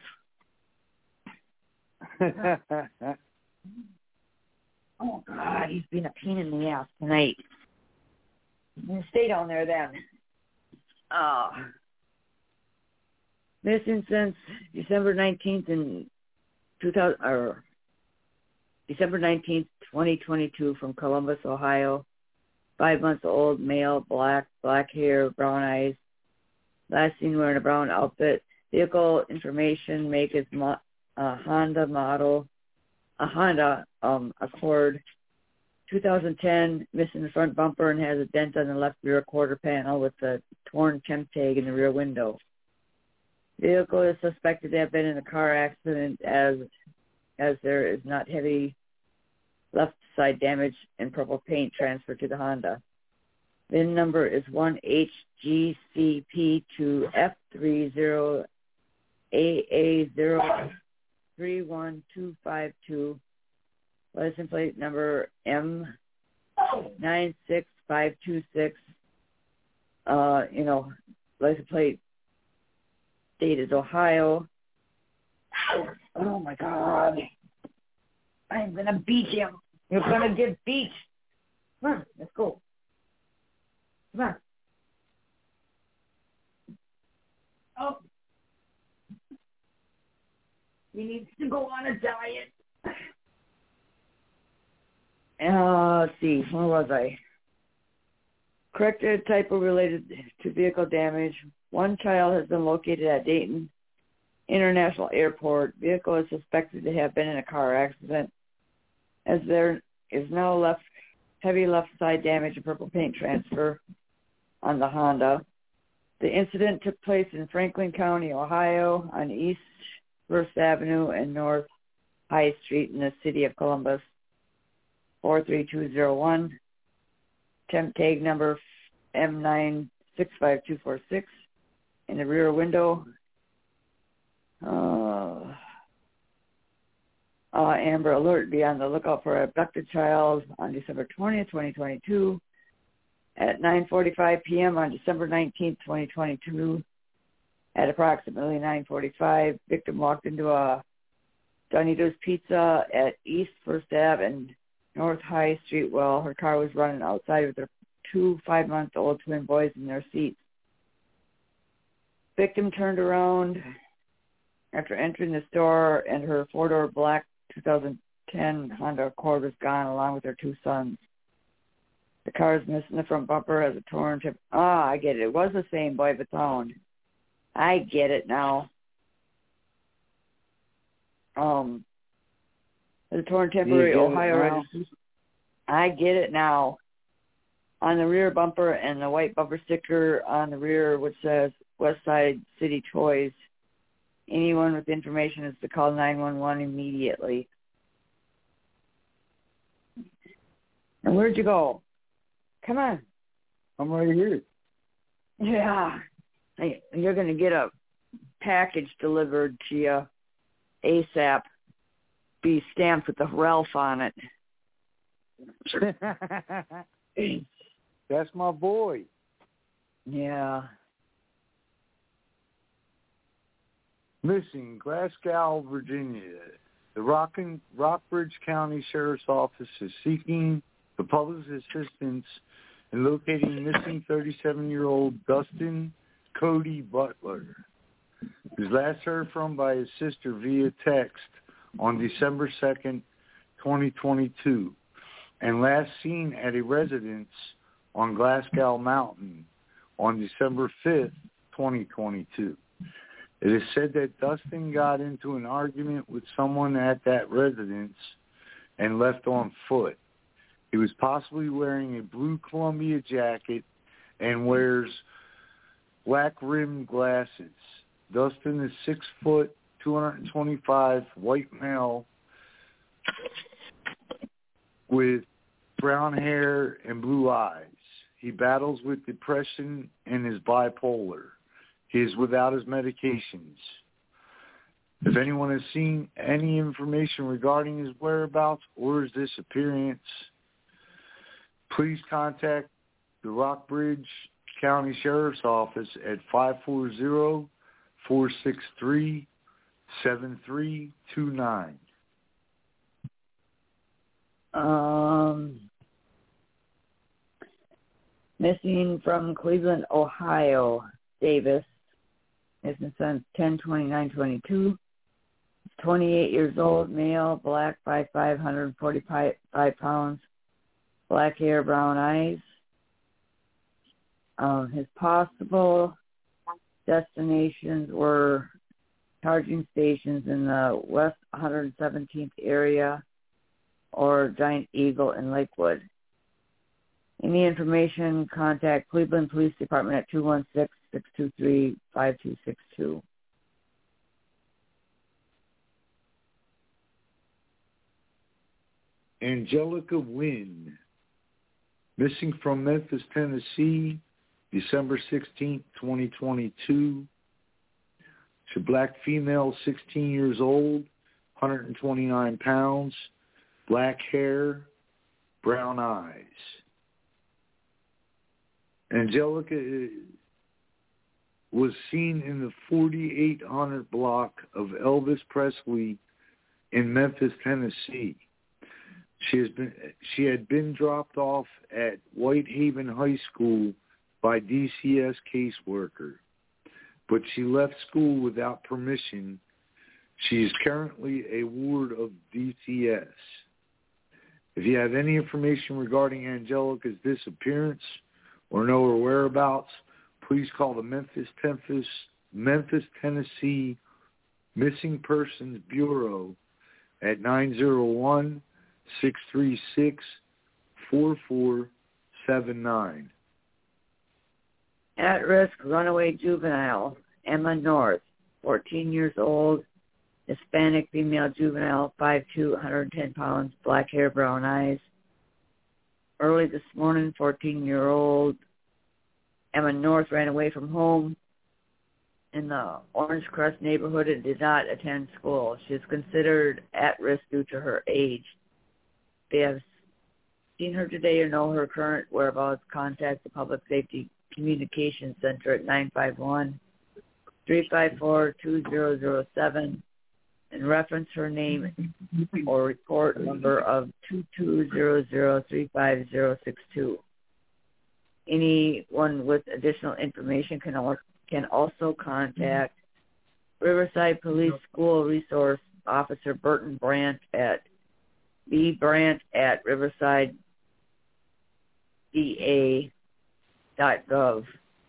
Oh, God, he's been a pain in the ass tonight. I'm going to stay down there then. Missing since December 19th December 19th, 2022 from Columbus, Ohio. 5 months old, male, black hair, brown eyes. Last seen wearing a brown outfit. Vehicle information, make is Honda model. A Honda Accord. 2010, missing the front bumper and has a dent on the left rear quarter panel with a torn temp tag in the rear window. Vehicle is suspected to have been in a car accident as there is not heavy left side damage and purple paint transferred to the Honda. VIN number is 1HGCP2F30AA031252. License plate number M96526. License plate state is Ohio. Oh my God. I'm going to beat him. You're going to get beat. Come on, let's go. Come on. Oh. He needs to go on a diet. Let's see, where was I? Corrected typo related to vehicle damage. One child has been located at Dayton International Airport. Vehicle is suspected to have been in a car accident, as there is no heavy left side damage and purple paint transfer on the Honda. The incident took place in Franklin County, Ohio, on East 1st Avenue and North High Street in the city of Columbus. 43201. Temp tag number M9652646 in the rear window. Amber Alert, be on the lookout for an abducted child on December 20th, 2022 at 9:45 p.m. on December 19th, 2022. At approximately 9:45, victim walked into a Donito's Pizza at East 1st Ave and North High Street while her car was running outside with her 2 5-month-old twin boys in their seats. Victim turned around after entering the store, and her 4-door black 2010 Honda Accord was gone along with her 2 sons. The car is missing the front bumper, has a torn tip. I get it. It was the same boy Baton. I get it now. The torn temporary Ohio registration. I get it now. On the rear bumper and the white bumper sticker on the rear, which says Westside City Toys. Anyone with information is to call 911 immediately. And where'd you go? Come on. I'm right here. Yeah. Hey, you're going to get a package delivered to you ASAP. Be stamped with the Ralph on it. That's my boy. Yeah. Missing, Glasgow, Virginia. The Rockbridge County Sheriff's Office is seeking the public's assistance in locating missing 37-year-old Dustin Cody Butler, who was last heard from by his sister via text on December 2nd, 2022, and last seen at a residence on Glasgow Mountain on December 5th, 2022. It is said that Dustin got into an argument with someone at that residence and left on foot. He was possibly wearing a blue Columbia jacket and wears black-rimmed glasses. Dustin is 6 foot, 225, white male with brown hair and blue eyes. He battles with depression and is bipolar. He is without his medications. If anyone has seen any information regarding his whereabouts or his disappearance, please contact the Rockbridge County Sheriff's Office at 540-463-7329. Missing from Cleveland, Ohio, Davis. Missing since 10/29/22. 28 years old, male, black, 5'5", 145 pounds, black hair, brown eyes. His possible destinations were charging stations in the West 117th area or Giant Eagle in Lakewood. Any information, contact Cleveland Police Department at 216-623-5262. Angelica Wynn, missing from Memphis, Tennessee, December 16th, 2022. She's a black female, 16 years old, 129 pounds, black hair, brown eyes. Angelica was seen in the 4800 block of Elvis Presley in Memphis, Tennessee. She had been dropped off at Whitehaven High School by DCS caseworker, but she left school without permission. She is currently a ward of DCS. If you have any information regarding Angelica's disappearance or know her whereabouts, please call the Memphis, Tennessee Missing Persons Bureau at 901-636-4479. At-risk runaway juvenile, Emma North, 14 years old, Hispanic female juvenile, 5'2", 110 pounds, black hair, brown eyes. Early this morning, 14-year-old Emma North ran away from home in the Orange Crest neighborhood and did not attend school. She is considered at risk due to her age. If you have seen her today or know her current whereabouts, contact the Public Safety Communications Center at 951-354-2007 and reference her name or report number of 2200-35062. Anyone with additional information can also contact Riverside Police School Resource Officer Burton Brandt at bbrant@riversideda.gov.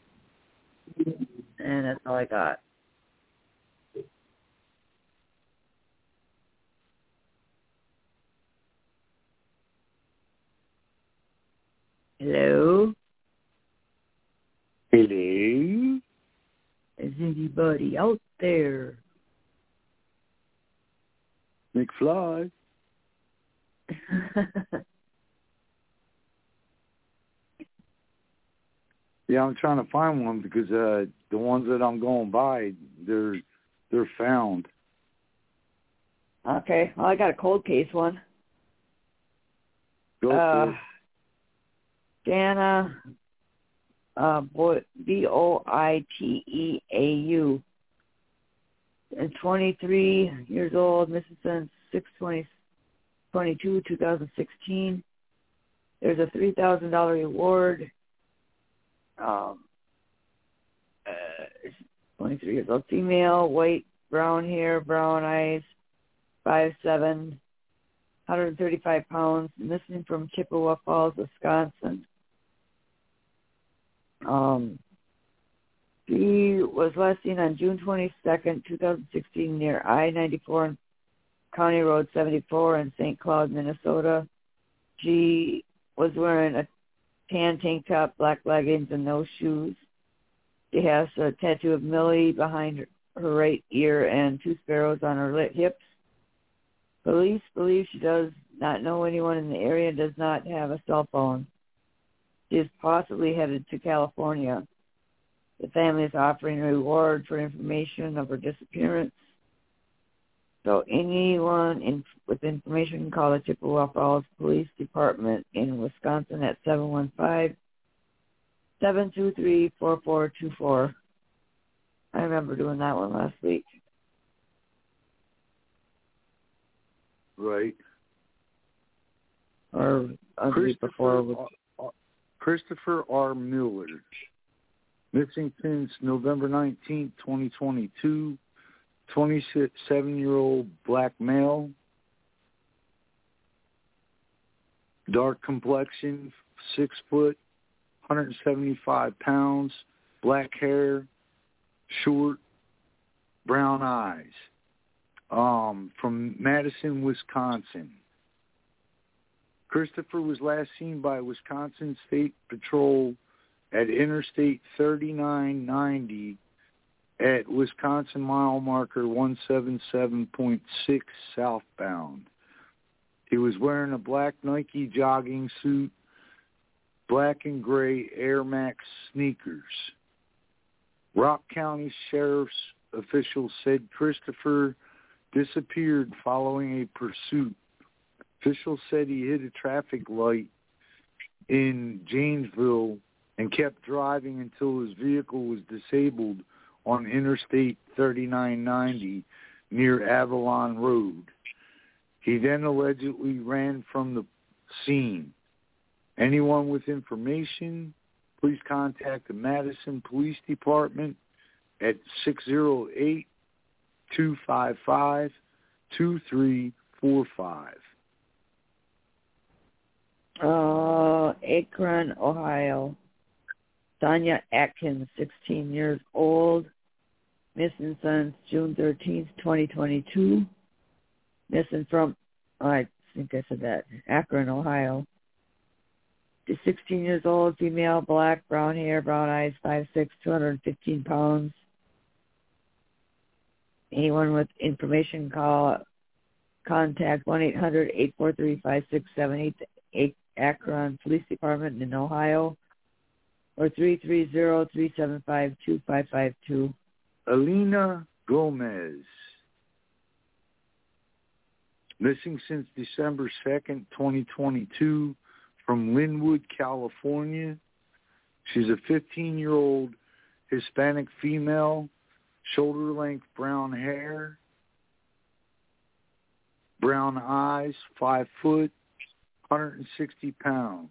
And that's all I got. Hello? Hello? Is anybody out there? McFly. Yeah, I'm trying to find one because the ones that I'm going by, they're found. Okay. Well, I got a cold case one. Go for it. Dana, Boiteau, and 23 years old, missing since 6/20/22, 2016. There's a $3,000 reward. 23 years old, female, white, brown hair, brown eyes, 5'7", 135 pounds, missing from Chippewa Falls, Wisconsin. She was last seen on June 22nd, 2016, near I-94 and County Road 74 in St. Cloud, Minnesota. She was wearing a tan tank top, black leggings, and no shoes. She has a tattoo of Millie behind her right ear and two sparrows on her hips. Police believe she does not know anyone in the area and does not have a cell phone. She is possibly headed to California. The family is offering a reward for information of her disappearance. So anyone with information can call the Chippewa Falls Police Department in Wisconsin at 715-723-4424. I remember doing that one last week. Right. Or a week before. Christopher R. Miller, missing since November 19, 2022, 27-year-old black male, dark complexion, 6 foot, 175 pounds, black hair, short, brown eyes, from Madison, Wisconsin. Christopher was last seen by Wisconsin State Patrol at Interstate 3990 at Wisconsin mile marker 177.6 southbound. He was wearing a black Nike jogging suit, black and gray Air Max sneakers. Rock County Sheriff's officials said Christopher disappeared following a pursuit. Officials said he hit a traffic light in Janesville and kept driving until his vehicle was disabled on Interstate 3990 near Avalon Road. He then allegedly ran from the scene. Anyone with information, please contact the Madison Police Department at 608-255-2345. Akron, Ohio. Sonia Atkins, 16 years old, missing since June 13th, 2022. Missing from, I think I said that, Akron, Ohio. She's 16 years old, female, black, brown hair, brown eyes, 5'6", 215 pounds. Anyone with information, contact 1-800-843-5678, Akron Police Department in Ohio, or 330-375-2552. Alina Gomez, missing since December 2nd, 2022, from Linwood, California. She's a 15-year-old Hispanic female, shoulder-length brown hair, brown eyes, 5 foot, 160 pounds.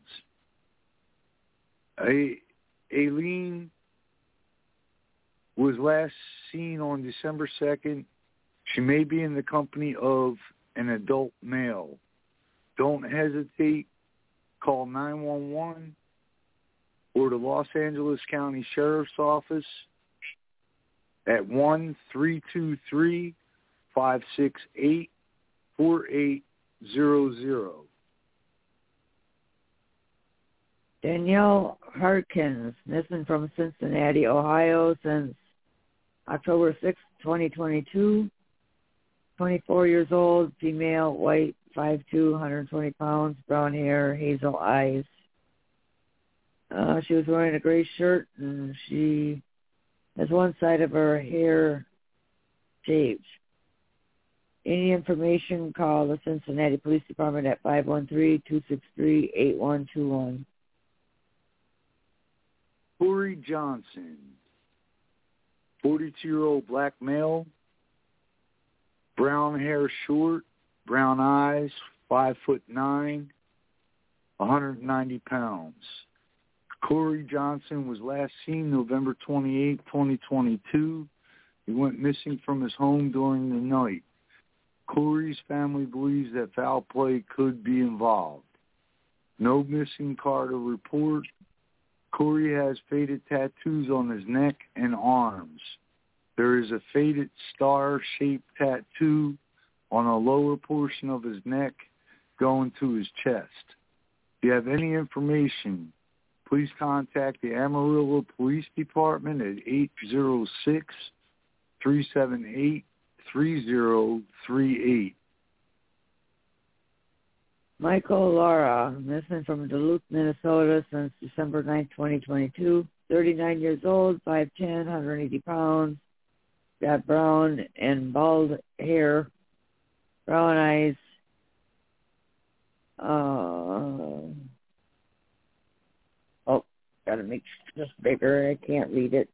Aileen was last seen on December 2nd. She may be in the company of an adult male. Don't hesitate. Call 911 or the Los Angeles County Sheriff's Office at 1-323-568-4800. Danielle Harkins, missing from Cincinnati, Ohio since October 6, 2022. 24 years old, female, white, 5'2", 120 pounds, brown hair, hazel eyes. She was wearing a gray shirt, and she has one side of her hair shaved. Any information, call the Cincinnati Police Department at 513-263-8121. Corey Johnson, 42-year-old black male, brown hair, short, brown eyes, 5'9", 190 pounds. Corey Johnson was last seen November 28, 2022. He went missing from his home during the night. Corey's family believes that foul play could be involved. No missing car to report. Corey has faded tattoos on his neck and arms. There is a faded star-shaped tattoo on a lower portion of his neck going to his chest. If you have any information, please contact the Amarillo Police Department at 806-378-3038. Michael Lara, missing from Duluth, Minnesota since December 9, 2022. 39 years old, 5'10", 180 pounds. Got brown and bald hair, brown eyes. Gotta make this bigger. I can't read it.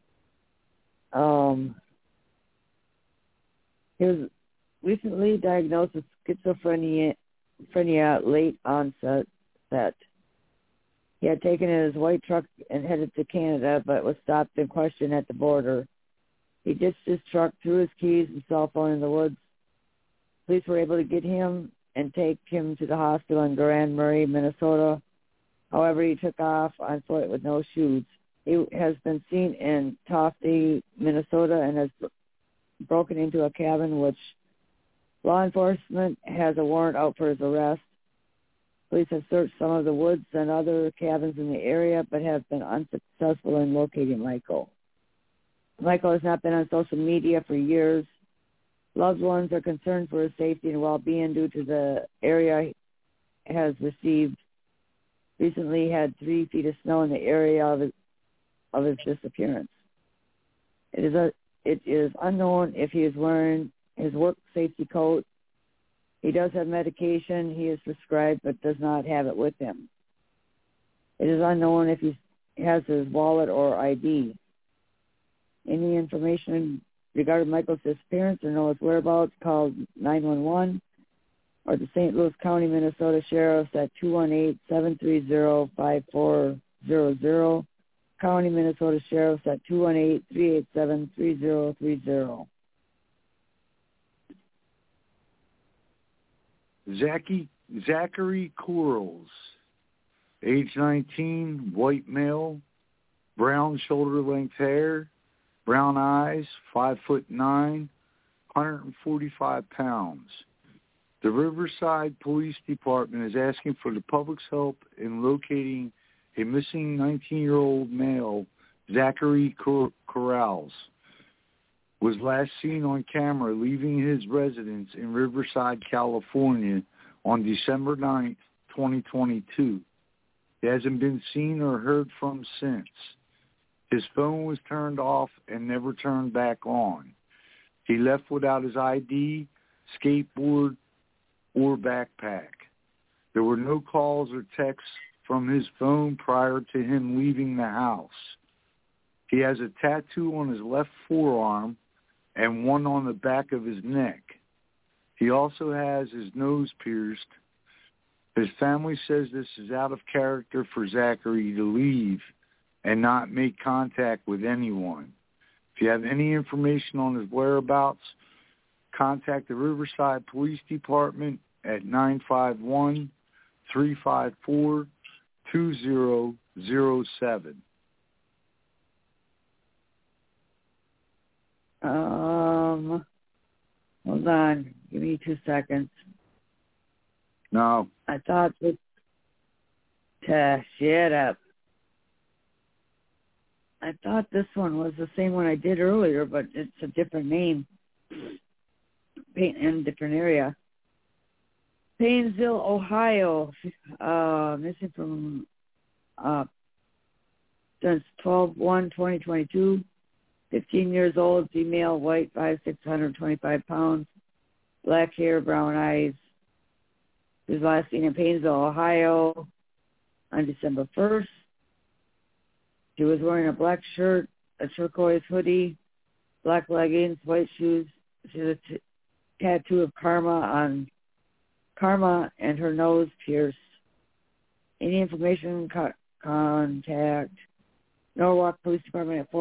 He was recently diagnosed with schizophrenia late onset. That he had taken his white truck and headed to Canada, but was stopped and questioned at the border. He ditched his truck, threw his keys and cell phone in the woods. Police were able to get him and take him to the hospital in Grand Marais, Minnesota. However, he took off on foot with no shoes. He has been seen in Tofte, Minnesota, and has broken into a cabin, which law enforcement has a warrant out for his arrest. Police have searched some of the woods and other cabins in the area, but have been unsuccessful in locating Michael. Michael has not been on social media for years. Loved ones are concerned for his safety and well-being due to the area has received. Recently had 3 feet of snow in the area of his disappearance. It is unknown if he is wearing his work safety coat. He does have medication he is prescribed, but does not have it with him. It is unknown if he has his wallet or ID. Any information regarding Michael's disappearance or know his whereabouts, call 911 or the St. Louis County, Minnesota Sheriff's at 218-730-5400. County, Minnesota Sheriff's at 218-387-3030. Zachary Quarles, age 19, white male, brown shoulder-length hair, brown eyes, 5'9", 145 pounds. The Riverside Police Department is asking for the public's help in locating a missing 19-year-old male, Zachary Quarles. Was last seen on camera leaving his residence in Riverside, California on December 9th, 2022. He hasn't been seen or heard from since. His phone was turned off and never turned back on. He left without his ID, skateboard, or backpack. There were no calls or texts from his phone prior to him leaving the house. He has a tattoo on his left forearm and one on the back of his neck. He also has his nose pierced. His family says this is out of character for Zachary to leave and not make contact with anyone. If you have any information on his whereabouts, contact the Riverside Police Department at 951-354-2007. Hold on. Give me 2 seconds. No. I thought this... Shut up. I thought this one was the same one I did earlier, but it's a different name. In a different area. Paynesville, Ohio. Missing from since 12/1/2022. 15 years old, female, white, 5'6", 125 pounds, black hair, brown eyes. He was last seen in Paynesville, Ohio on December 1st. She was wearing a black shirt, a turquoise hoodie, black leggings, white shoes. She has a tattoo of Karma and her nose pierced. Any information, contact Norwalk Police Department at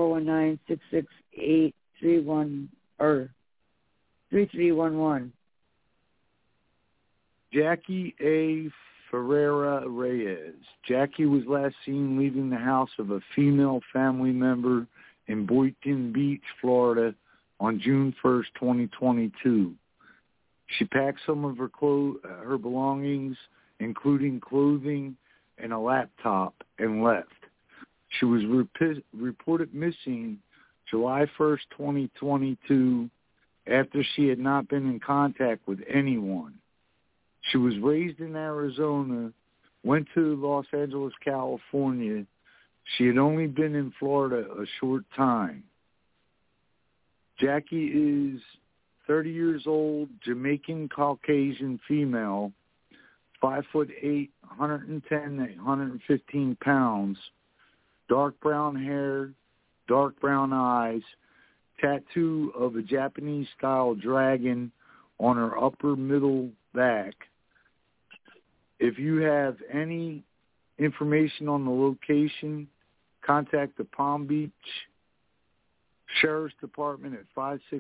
419-668-3311. Jackie A. Ferreira Reyes. Jackie was last seen leaving the house of a female family member in Boynton Beach, Florida on June 1st, 2022. She packed some of her belongings, including clothing and a laptop, and left. She was reported missing July 1st, 2022, after she had not been in contact with anyone. She was raised in Arizona, went to Los Angeles, California. She had only been in Florida a short time. Jackie is 30 years old, Jamaican Caucasian female, 5'8", 110 to 115 pounds, dark brown hair, dark brown eyes, tattoo of a Japanese-style dragon on her upper middle back. If you have any information on the location, contact the Palm Beach Sheriff's Department at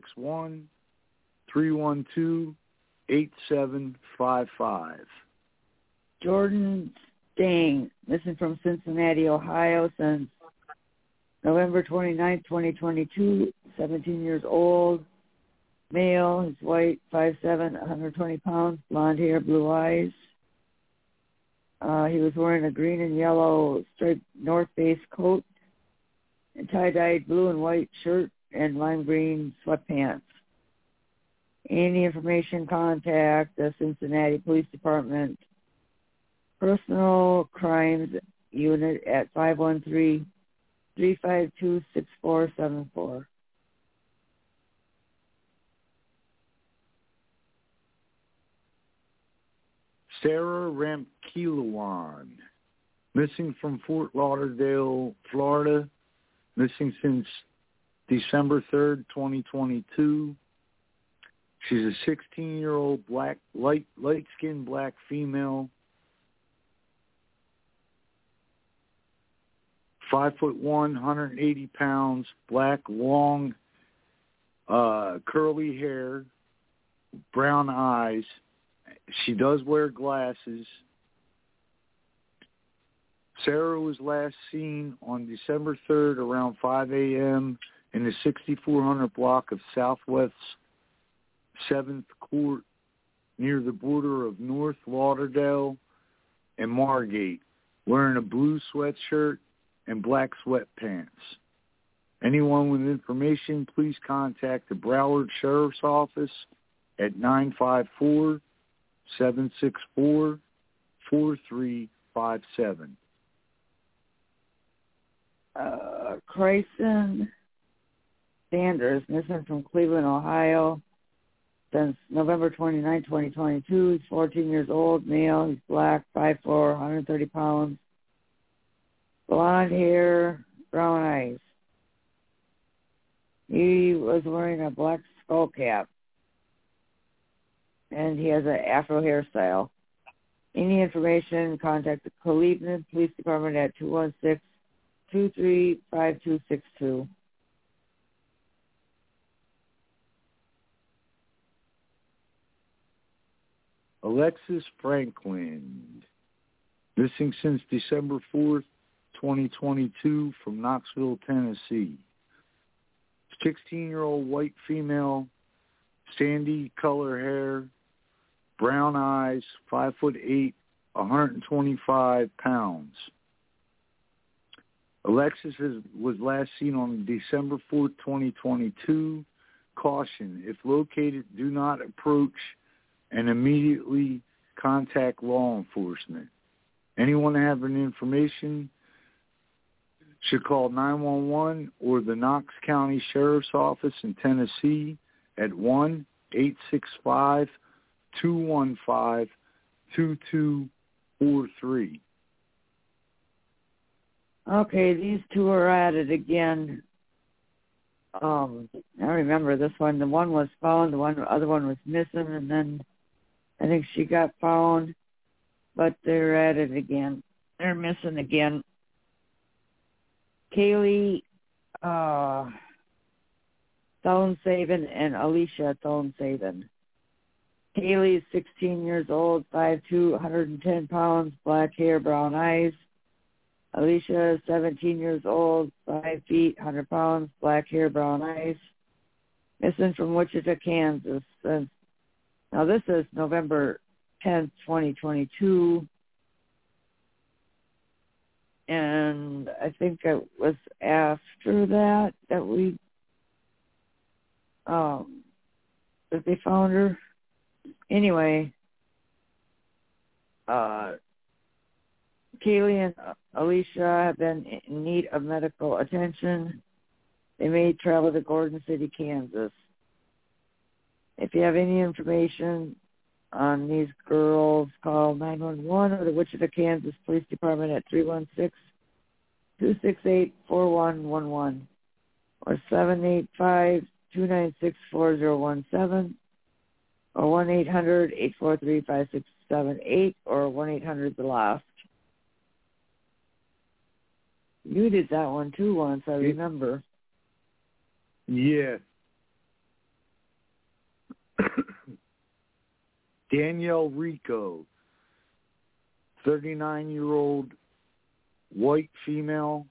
561-312-8755. Jordan Stang, missing from Cincinnati, Ohio since November 29, 2022, 17 years old, male, he's white, 5'7", 120 pounds, blonde hair, blue eyes. He was wearing a green and yellow striped North Face coat, and tie-dyed blue and white shirt, and lime green sweatpants. Any information, contact the Cincinnati Police Department Personal Crimes Unit at 513-352-6474. Sarah Ramkilawan, missing from Fort Lauderdale, Florida, missing since December 3rd, 2022. She's a 16-year-old light-skinned black female, 5'1", 180 pounds, black, long, curly hair, brown eyes. She does wear glasses. Sarah was last seen on December 3rd around 5 a.m. in the 6400 block of Southwest 7th Court near the border of North Lauderdale and Margate, wearing a blue sweatshirt and black sweatpants. Anyone with information, please contact the Broward Sheriff's Office at 954-764-4357. Chrysson Sanders, missing from Cleveland, Ohio, since November 29, 2022. He's 14 years old, male. He's black, 5'4", 130 pounds, blonde hair, brown eyes. He was wearing a black skull cap, and he has an afro hairstyle. Any information, contact the Cleveland Police Department at 216-235-2262. Alexis Franklin, missing since December 4th, 2022, from Knoxville, Tennessee. 16-year-old white female, sandy color hair, brown eyes, 5'8", 125 pounds. Alexis was last seen on December 4th, 2022. Caution, if located, do not approach and immediately contact law enforcement. Anyone having information should call 911 or the Knox County Sheriff's Office in Tennessee at 1-865-215-2243. Okay, these two are at it again. I remember this one. The one was found, the other one was missing, and then I think she got found, but they're at it again. They're missing again. Kaylee Thone-Saban and Alicia Thone-Saban. Kaylee is 16 years old, 5'2", 110 pounds, black hair, brown eyes. Alicia is 17 years old, 5 feet, 100 pounds, black hair, brown eyes. Missing from Wichita, Kansas. Now this is November 10th, 2022. And I think it was after that we, that they found her. Anyway, Kaylee and Alicia have been in need of medical attention. They may travel to Gordon City, Kansas. If you have any information on these girls, call 911 or the Wichita, Kansas Police Department at 316-268-4111 or 785-296-4017 or 1-800-843-5678 or 1-800-THE-LOST. You did that one too once, I remember. Yeah. Danielle Rico, 39-year-old white female.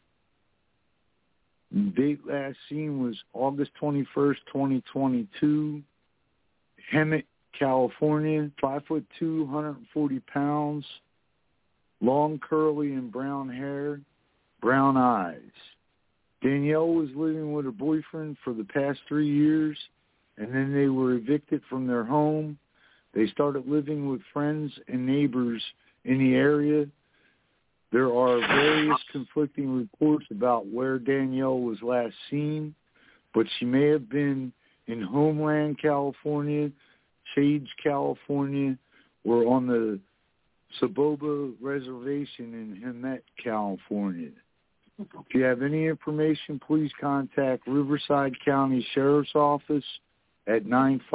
Date last seen was August 21st, 2022. Hemet, California, 5'2", 140 pounds, long curly and brown hair, brown eyes. Danielle was living with her boyfriend for the past 3 years, and then they were evicted from their home. They started living with friends and neighbors in the area. There are various conflicting reports about where Danielle was last seen, but she may have been in Homeland, California, Sage, California, or on the Saboba Reservation in Hemet, California. If you have any information, please contact Riverside County Sheriff's Office at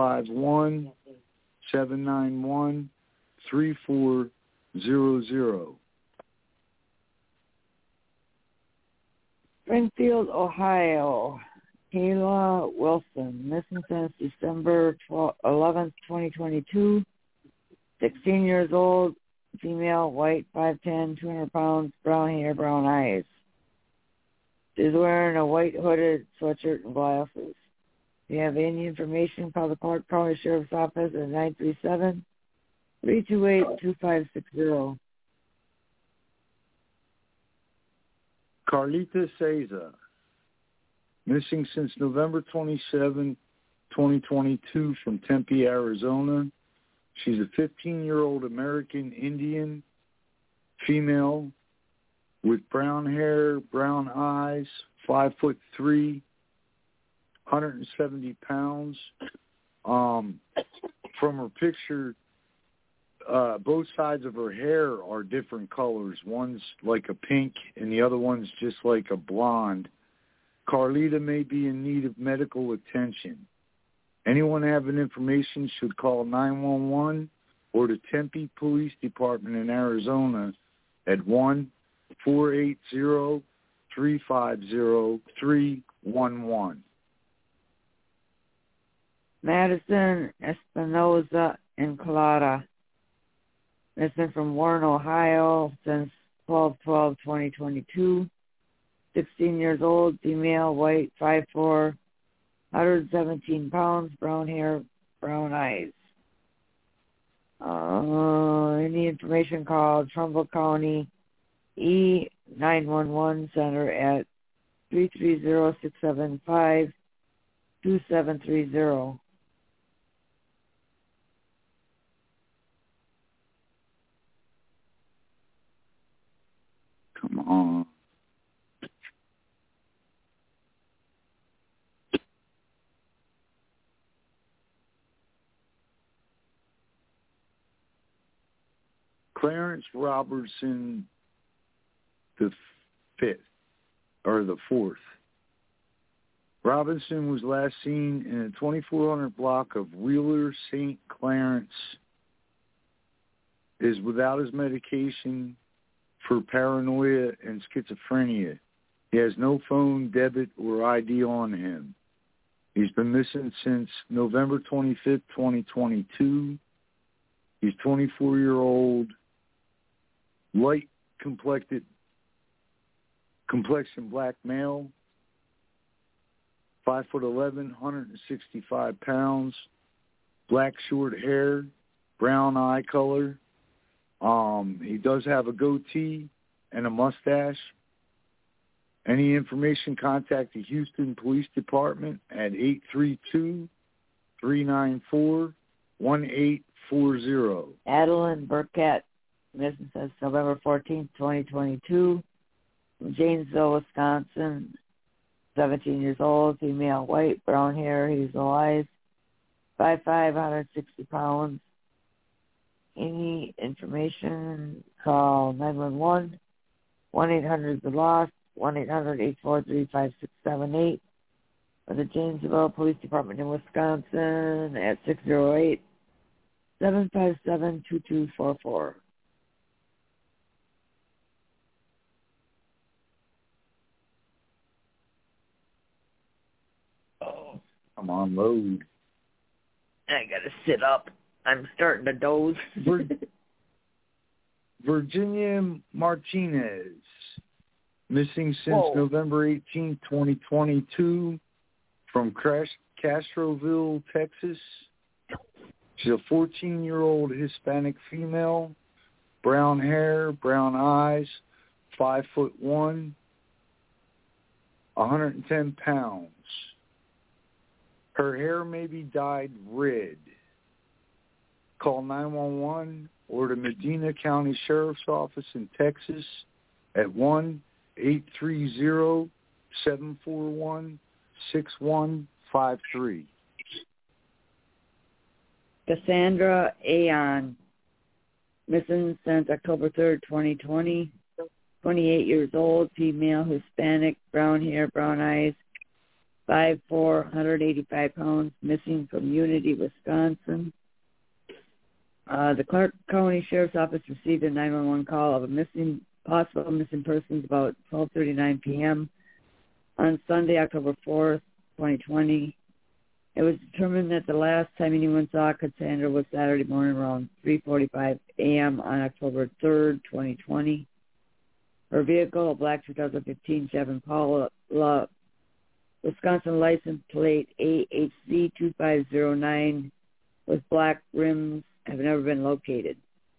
951-791-3400. Springfield, Ohio. Kayla Wilson, missing since December 11th, 2022. 16 years old, female, white, 5'10", 200 pounds, brown hair, brown eyes. She's wearing a white hooded sweatshirt and glasses. If you have any information, call the Clark County Sheriff's Office at 937-328-2560. Carlita Cesar, missing since November 27, 2022 from Tempe, Arizona. She's a 15-year-old American Indian female with brown hair, brown eyes, 5'3", 170 pounds. From her picture, both sides of her hair are different colors. One's like a pink and the other one's just like a blonde. Carlita may be in need of medical attention. Anyone having information should call 911 or the Tempe Police Department in Arizona at 1-480-350-311. Madison Espinoza Enclada, missing from Warren, Ohio since 12/12/2022. 16 years old, female, white, 5'4", 117 pounds, brown hair, brown eyes. Any information, called Trumbull County E911 Center at 330-675-2730. Come on. Clarence Robertson the fourth. Robinson was last seen in a 2400 block of Wheeler. St. Clarence is without his medication for paranoia and schizophrenia. He has no phone, debit, or ID on him. He's been missing since November 25th, 2022. He's 24-year-old, light complexion black male, 5'11", 165 pounds, black short hair, brown eye color. He does have a goatee and a mustache. Any information, contact the Houston Police Department at 832-394-1840. Adeline Burkett, missing since November 14th, 2022. From Janesville, Wisconsin, 17 years old, female, white, brown hair, hazel eyes, 5'5", 160 pounds. Any information, call 911, 1-800-THE-LOST, 1-800-843-5678, or the Janesville Police Department in Wisconsin at 608-757-2244. Oh, I'm on load. I gotta sit up. I'm starting to doze. Virginia Martinez, missing since November 18, 2022, from Castroville, Texas. She's a 14-year-old Hispanic female, brown hair, brown eyes, 5'1", 110 pounds. Her hair may be dyed red. Call 911 or the Medina County Sheriff's Office in Texas at 1-830-741-6153. Cassandra Aon, missing since October 3rd, 2020, 28 years old, female, Hispanic, brown hair, brown eyes, 5'4", 185 pounds, missing from Unity, Wisconsin. The Clark County Sheriff's Office received a 911 call of a possible missing persons about 12:39 p.m. on Sunday, October 4th, 2020. It was determined that the last time anyone saw Cassandra was Saturday morning around 3:45 a.m. on October 3rd, 2020. Her vehicle, a black 2015 Chevy Impala, Wisconsin license plate AHC 2509 with black rims, have never been located.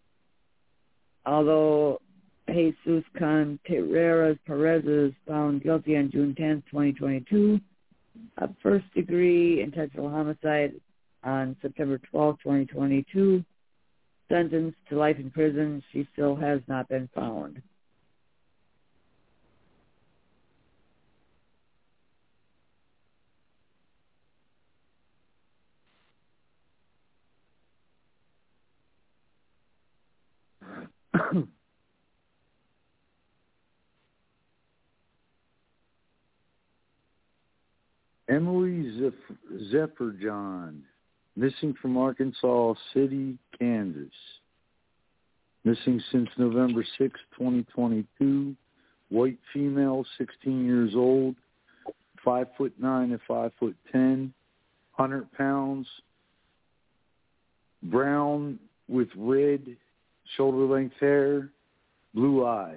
Although Jesus Contreras Perez is found guilty on June 10, 2022, of first-degree intentional homicide on September 12, 2022, sentenced to life in prison, she still has not been found. Emily Zephyrjohn, missing from Arkansas City, Kansas. Missing since November 6, 2022. White female, 16 years old, 5'9" to 5'10", 100 pounds. Brown with red shoulder-length hair, blue eyes.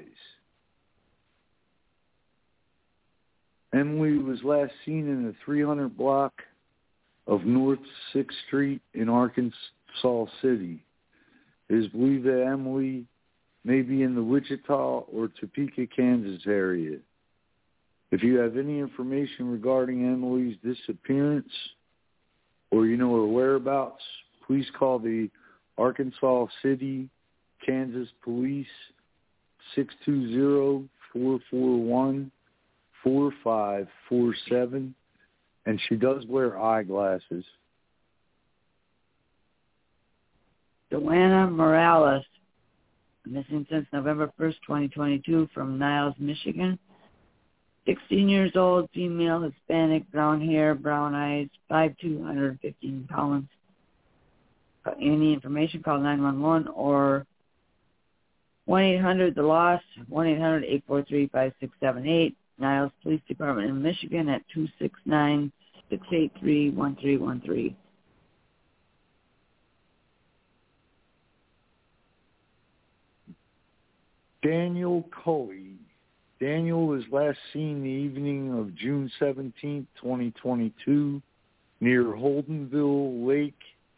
Emily was last seen in the 300 block of North 6th Street in Arkansas City. It is believed that Emily may be in the Wichita or Topeka, Kansas area. If you have any information regarding Emily's disappearance or you know her whereabouts, please call the Arkansas City, Kansas Police 620-441-4547, and she does wear eyeglasses. Joanna Morales, missing since November 1st, 2022, from Niles, Michigan. 16 years old, female, Hispanic, brown hair, brown eyes, 5'2", 115 pounds. Any information, call 911 or 1-800-THE-LOST, 1-800-843-5678, Niles Police Department in Michigan at 683-1313. Daniel Coey. Daniel was last seen the evening of June 17, 2022, near Holdenville Lake.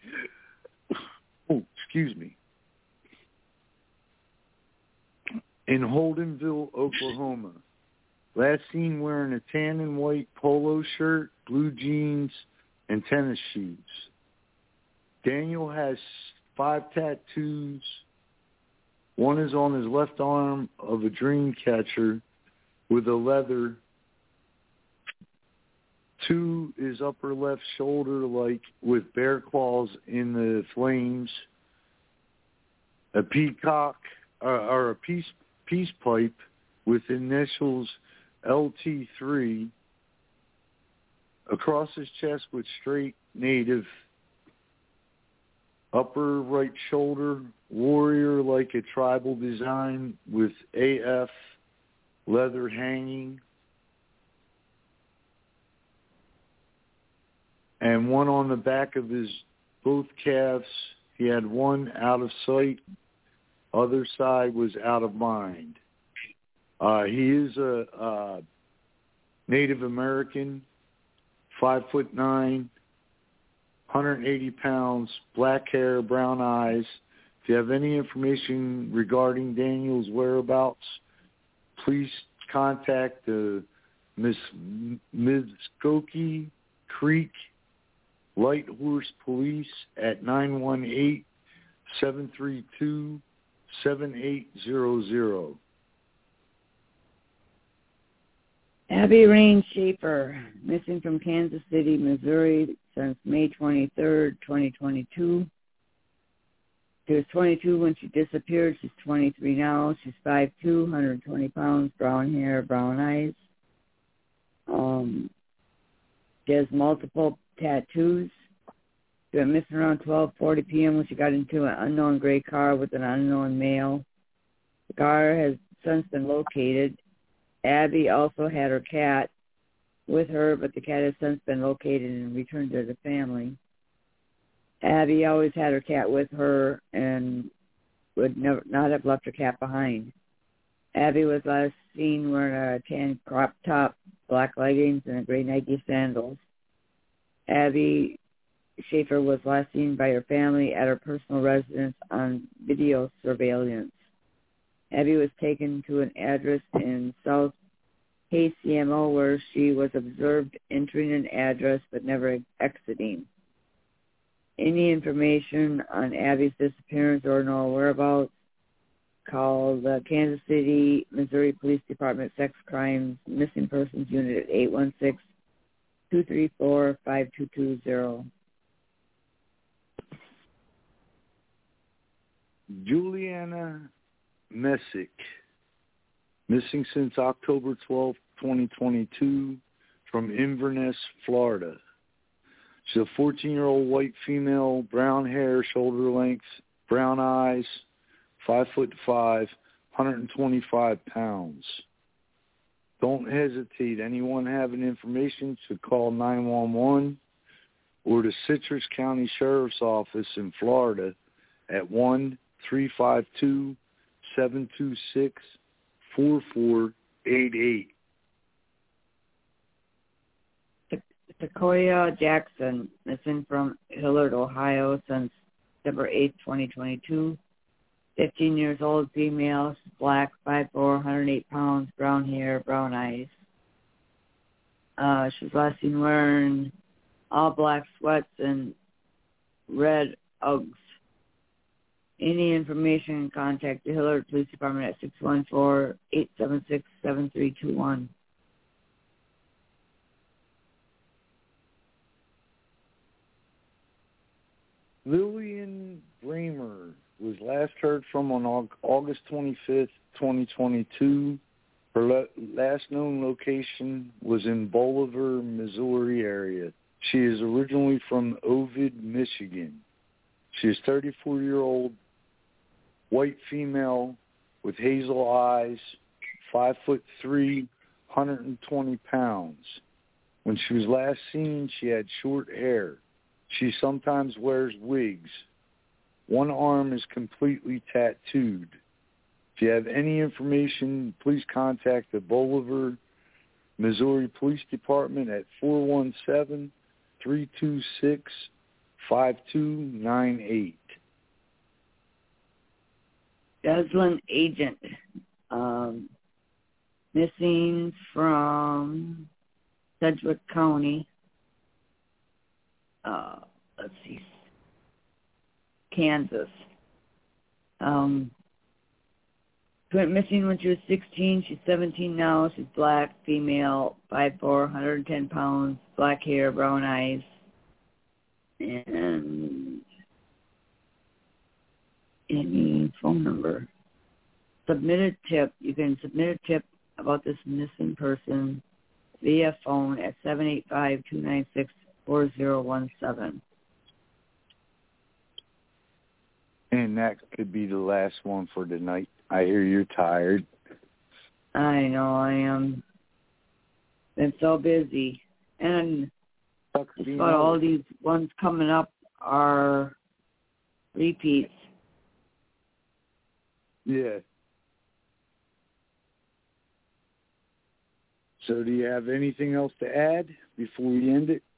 In Holdenville, Oklahoma. Last seen wearing a tan and white polo shirt, blue jeans, and tennis shoes. Daniel has 5 tattoos. One is on his left arm of a dream catcher with a leather. 2 is upper left shoulder like with bear claws in the flames. A peacock or a peace pipe with initials LT3 across his chest with straight native. Upper right shoulder, warrior like a tribal design with AF leather hanging. And one on the back of his both calves. He had one out of sight. Other side was out of mind. He is a Native American, 5'9", 180 pounds, black hair, brown eyes. If you have any information regarding Daniel's whereabouts, please contact the Muskogee Creek Light Horse Police at 918-732-7800. Abby Rain Schaefer, missing from Kansas City, Missouri since May 23rd, 2022. She was 22 when she disappeared. She's 23 now. She's 5'2", 120 pounds, brown hair, brown eyes. She has multiple tattoos. She went missing around 12:40 p.m. when she got into an unknown gray car with an unknown male. The car has since been located. Abby also had her cat with her, but the cat has since been located and returned to the family. Abby always had her cat with her and would not have left her cat behind. Abby was last seen wearing a tan crop top, black leggings, and a gray Nike sandals. Abby Schaefer was last seen by her family at her personal residence on video surveillance. Abby was taken to an address in South KCMO where she was observed entering an address but never exiting. Any information on Abby's disappearance or no whereabouts, call the Kansas City, Missouri Police Department Sex Crimes Missing Persons Unit at 816-234-5220. Juliana Messick, missing since October 12, 2022, from Inverness, Florida. She's a 14-year-old white female, brown hair, shoulder length, brown eyes, 5'5", 125 pounds. Don't hesitate. Anyone having information should call 911 or the Citrus County Sheriff's Office in Florida at 1-352-726-4488. Sequoia Jackson, missing from Hillard, Ohio since December 8, 2022. 15 years old, female, black, 5'4", 108 pounds, brown hair, brown eyes. She was last seen wearing all black sweats and red Uggs. Any information, contact the Hillard Police Department at 614-876-7321. Lillian Bramer was last heard from on August 25th, 2022. Her last known location was in Bolivar, Missouri area. She is originally from Ovid, Michigan. She is 34-year-old, white female with hazel eyes, 5'3", 120 pounds. When she was last seen, she had short hair. She sometimes wears wigs. One arm is completely tattooed. If you have any information, please contact the Bolivar, Missouri Police Department at 417-326-5298. Deslin agent, missing from Sedgwick County. Let's see, Kansas. She went missing when she was 16. She's 17 now. She's black, female, 5'4", 110 pounds, black hair, brown eyes. And any phone number. Submit a tip. You can submit a tip about this missing person via phone at 785-296-4017. And that could be the last one for tonight. I hear you're tired. I know I am. Been so busy. And just about all these ones coming up are repeats. Yeah. So do you have anything else to add before we end it?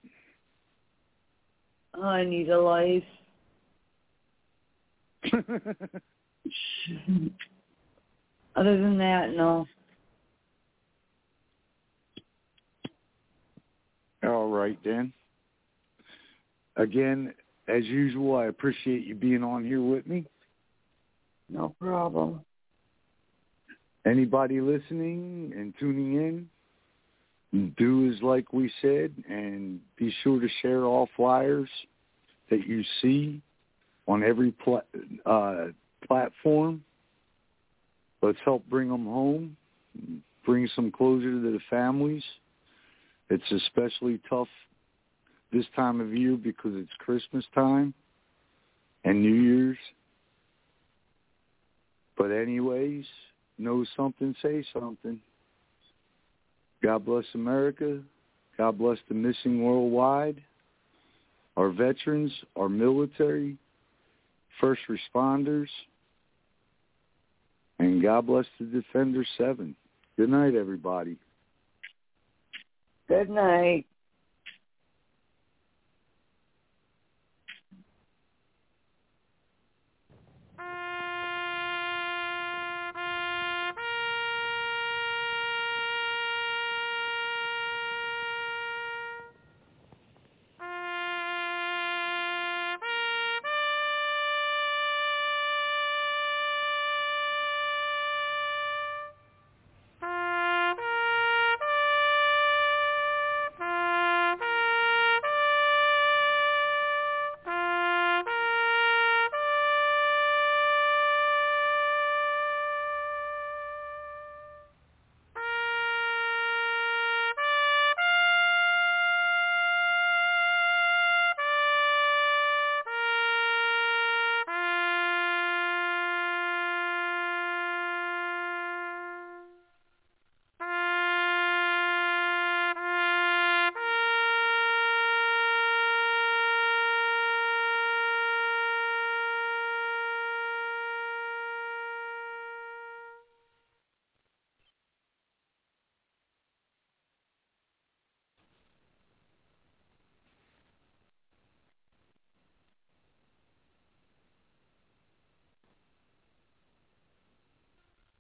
I need a life. Other than that, no. All right, then. Again, as usual, I appreciate you being on here with me. No problem. Anybody listening and tuning in, do as like we said, and be sure to share all flyers that you see on every platform. Let's help bring them home, bring some closure to the families. It's especially tough this time of year because it's Christmas time and New Year's. But anyways, know something, say something. God bless America. God bless the missing worldwide, our veterans, our military, first responders, and God bless the Defender 7. Good night, everybody. Good night.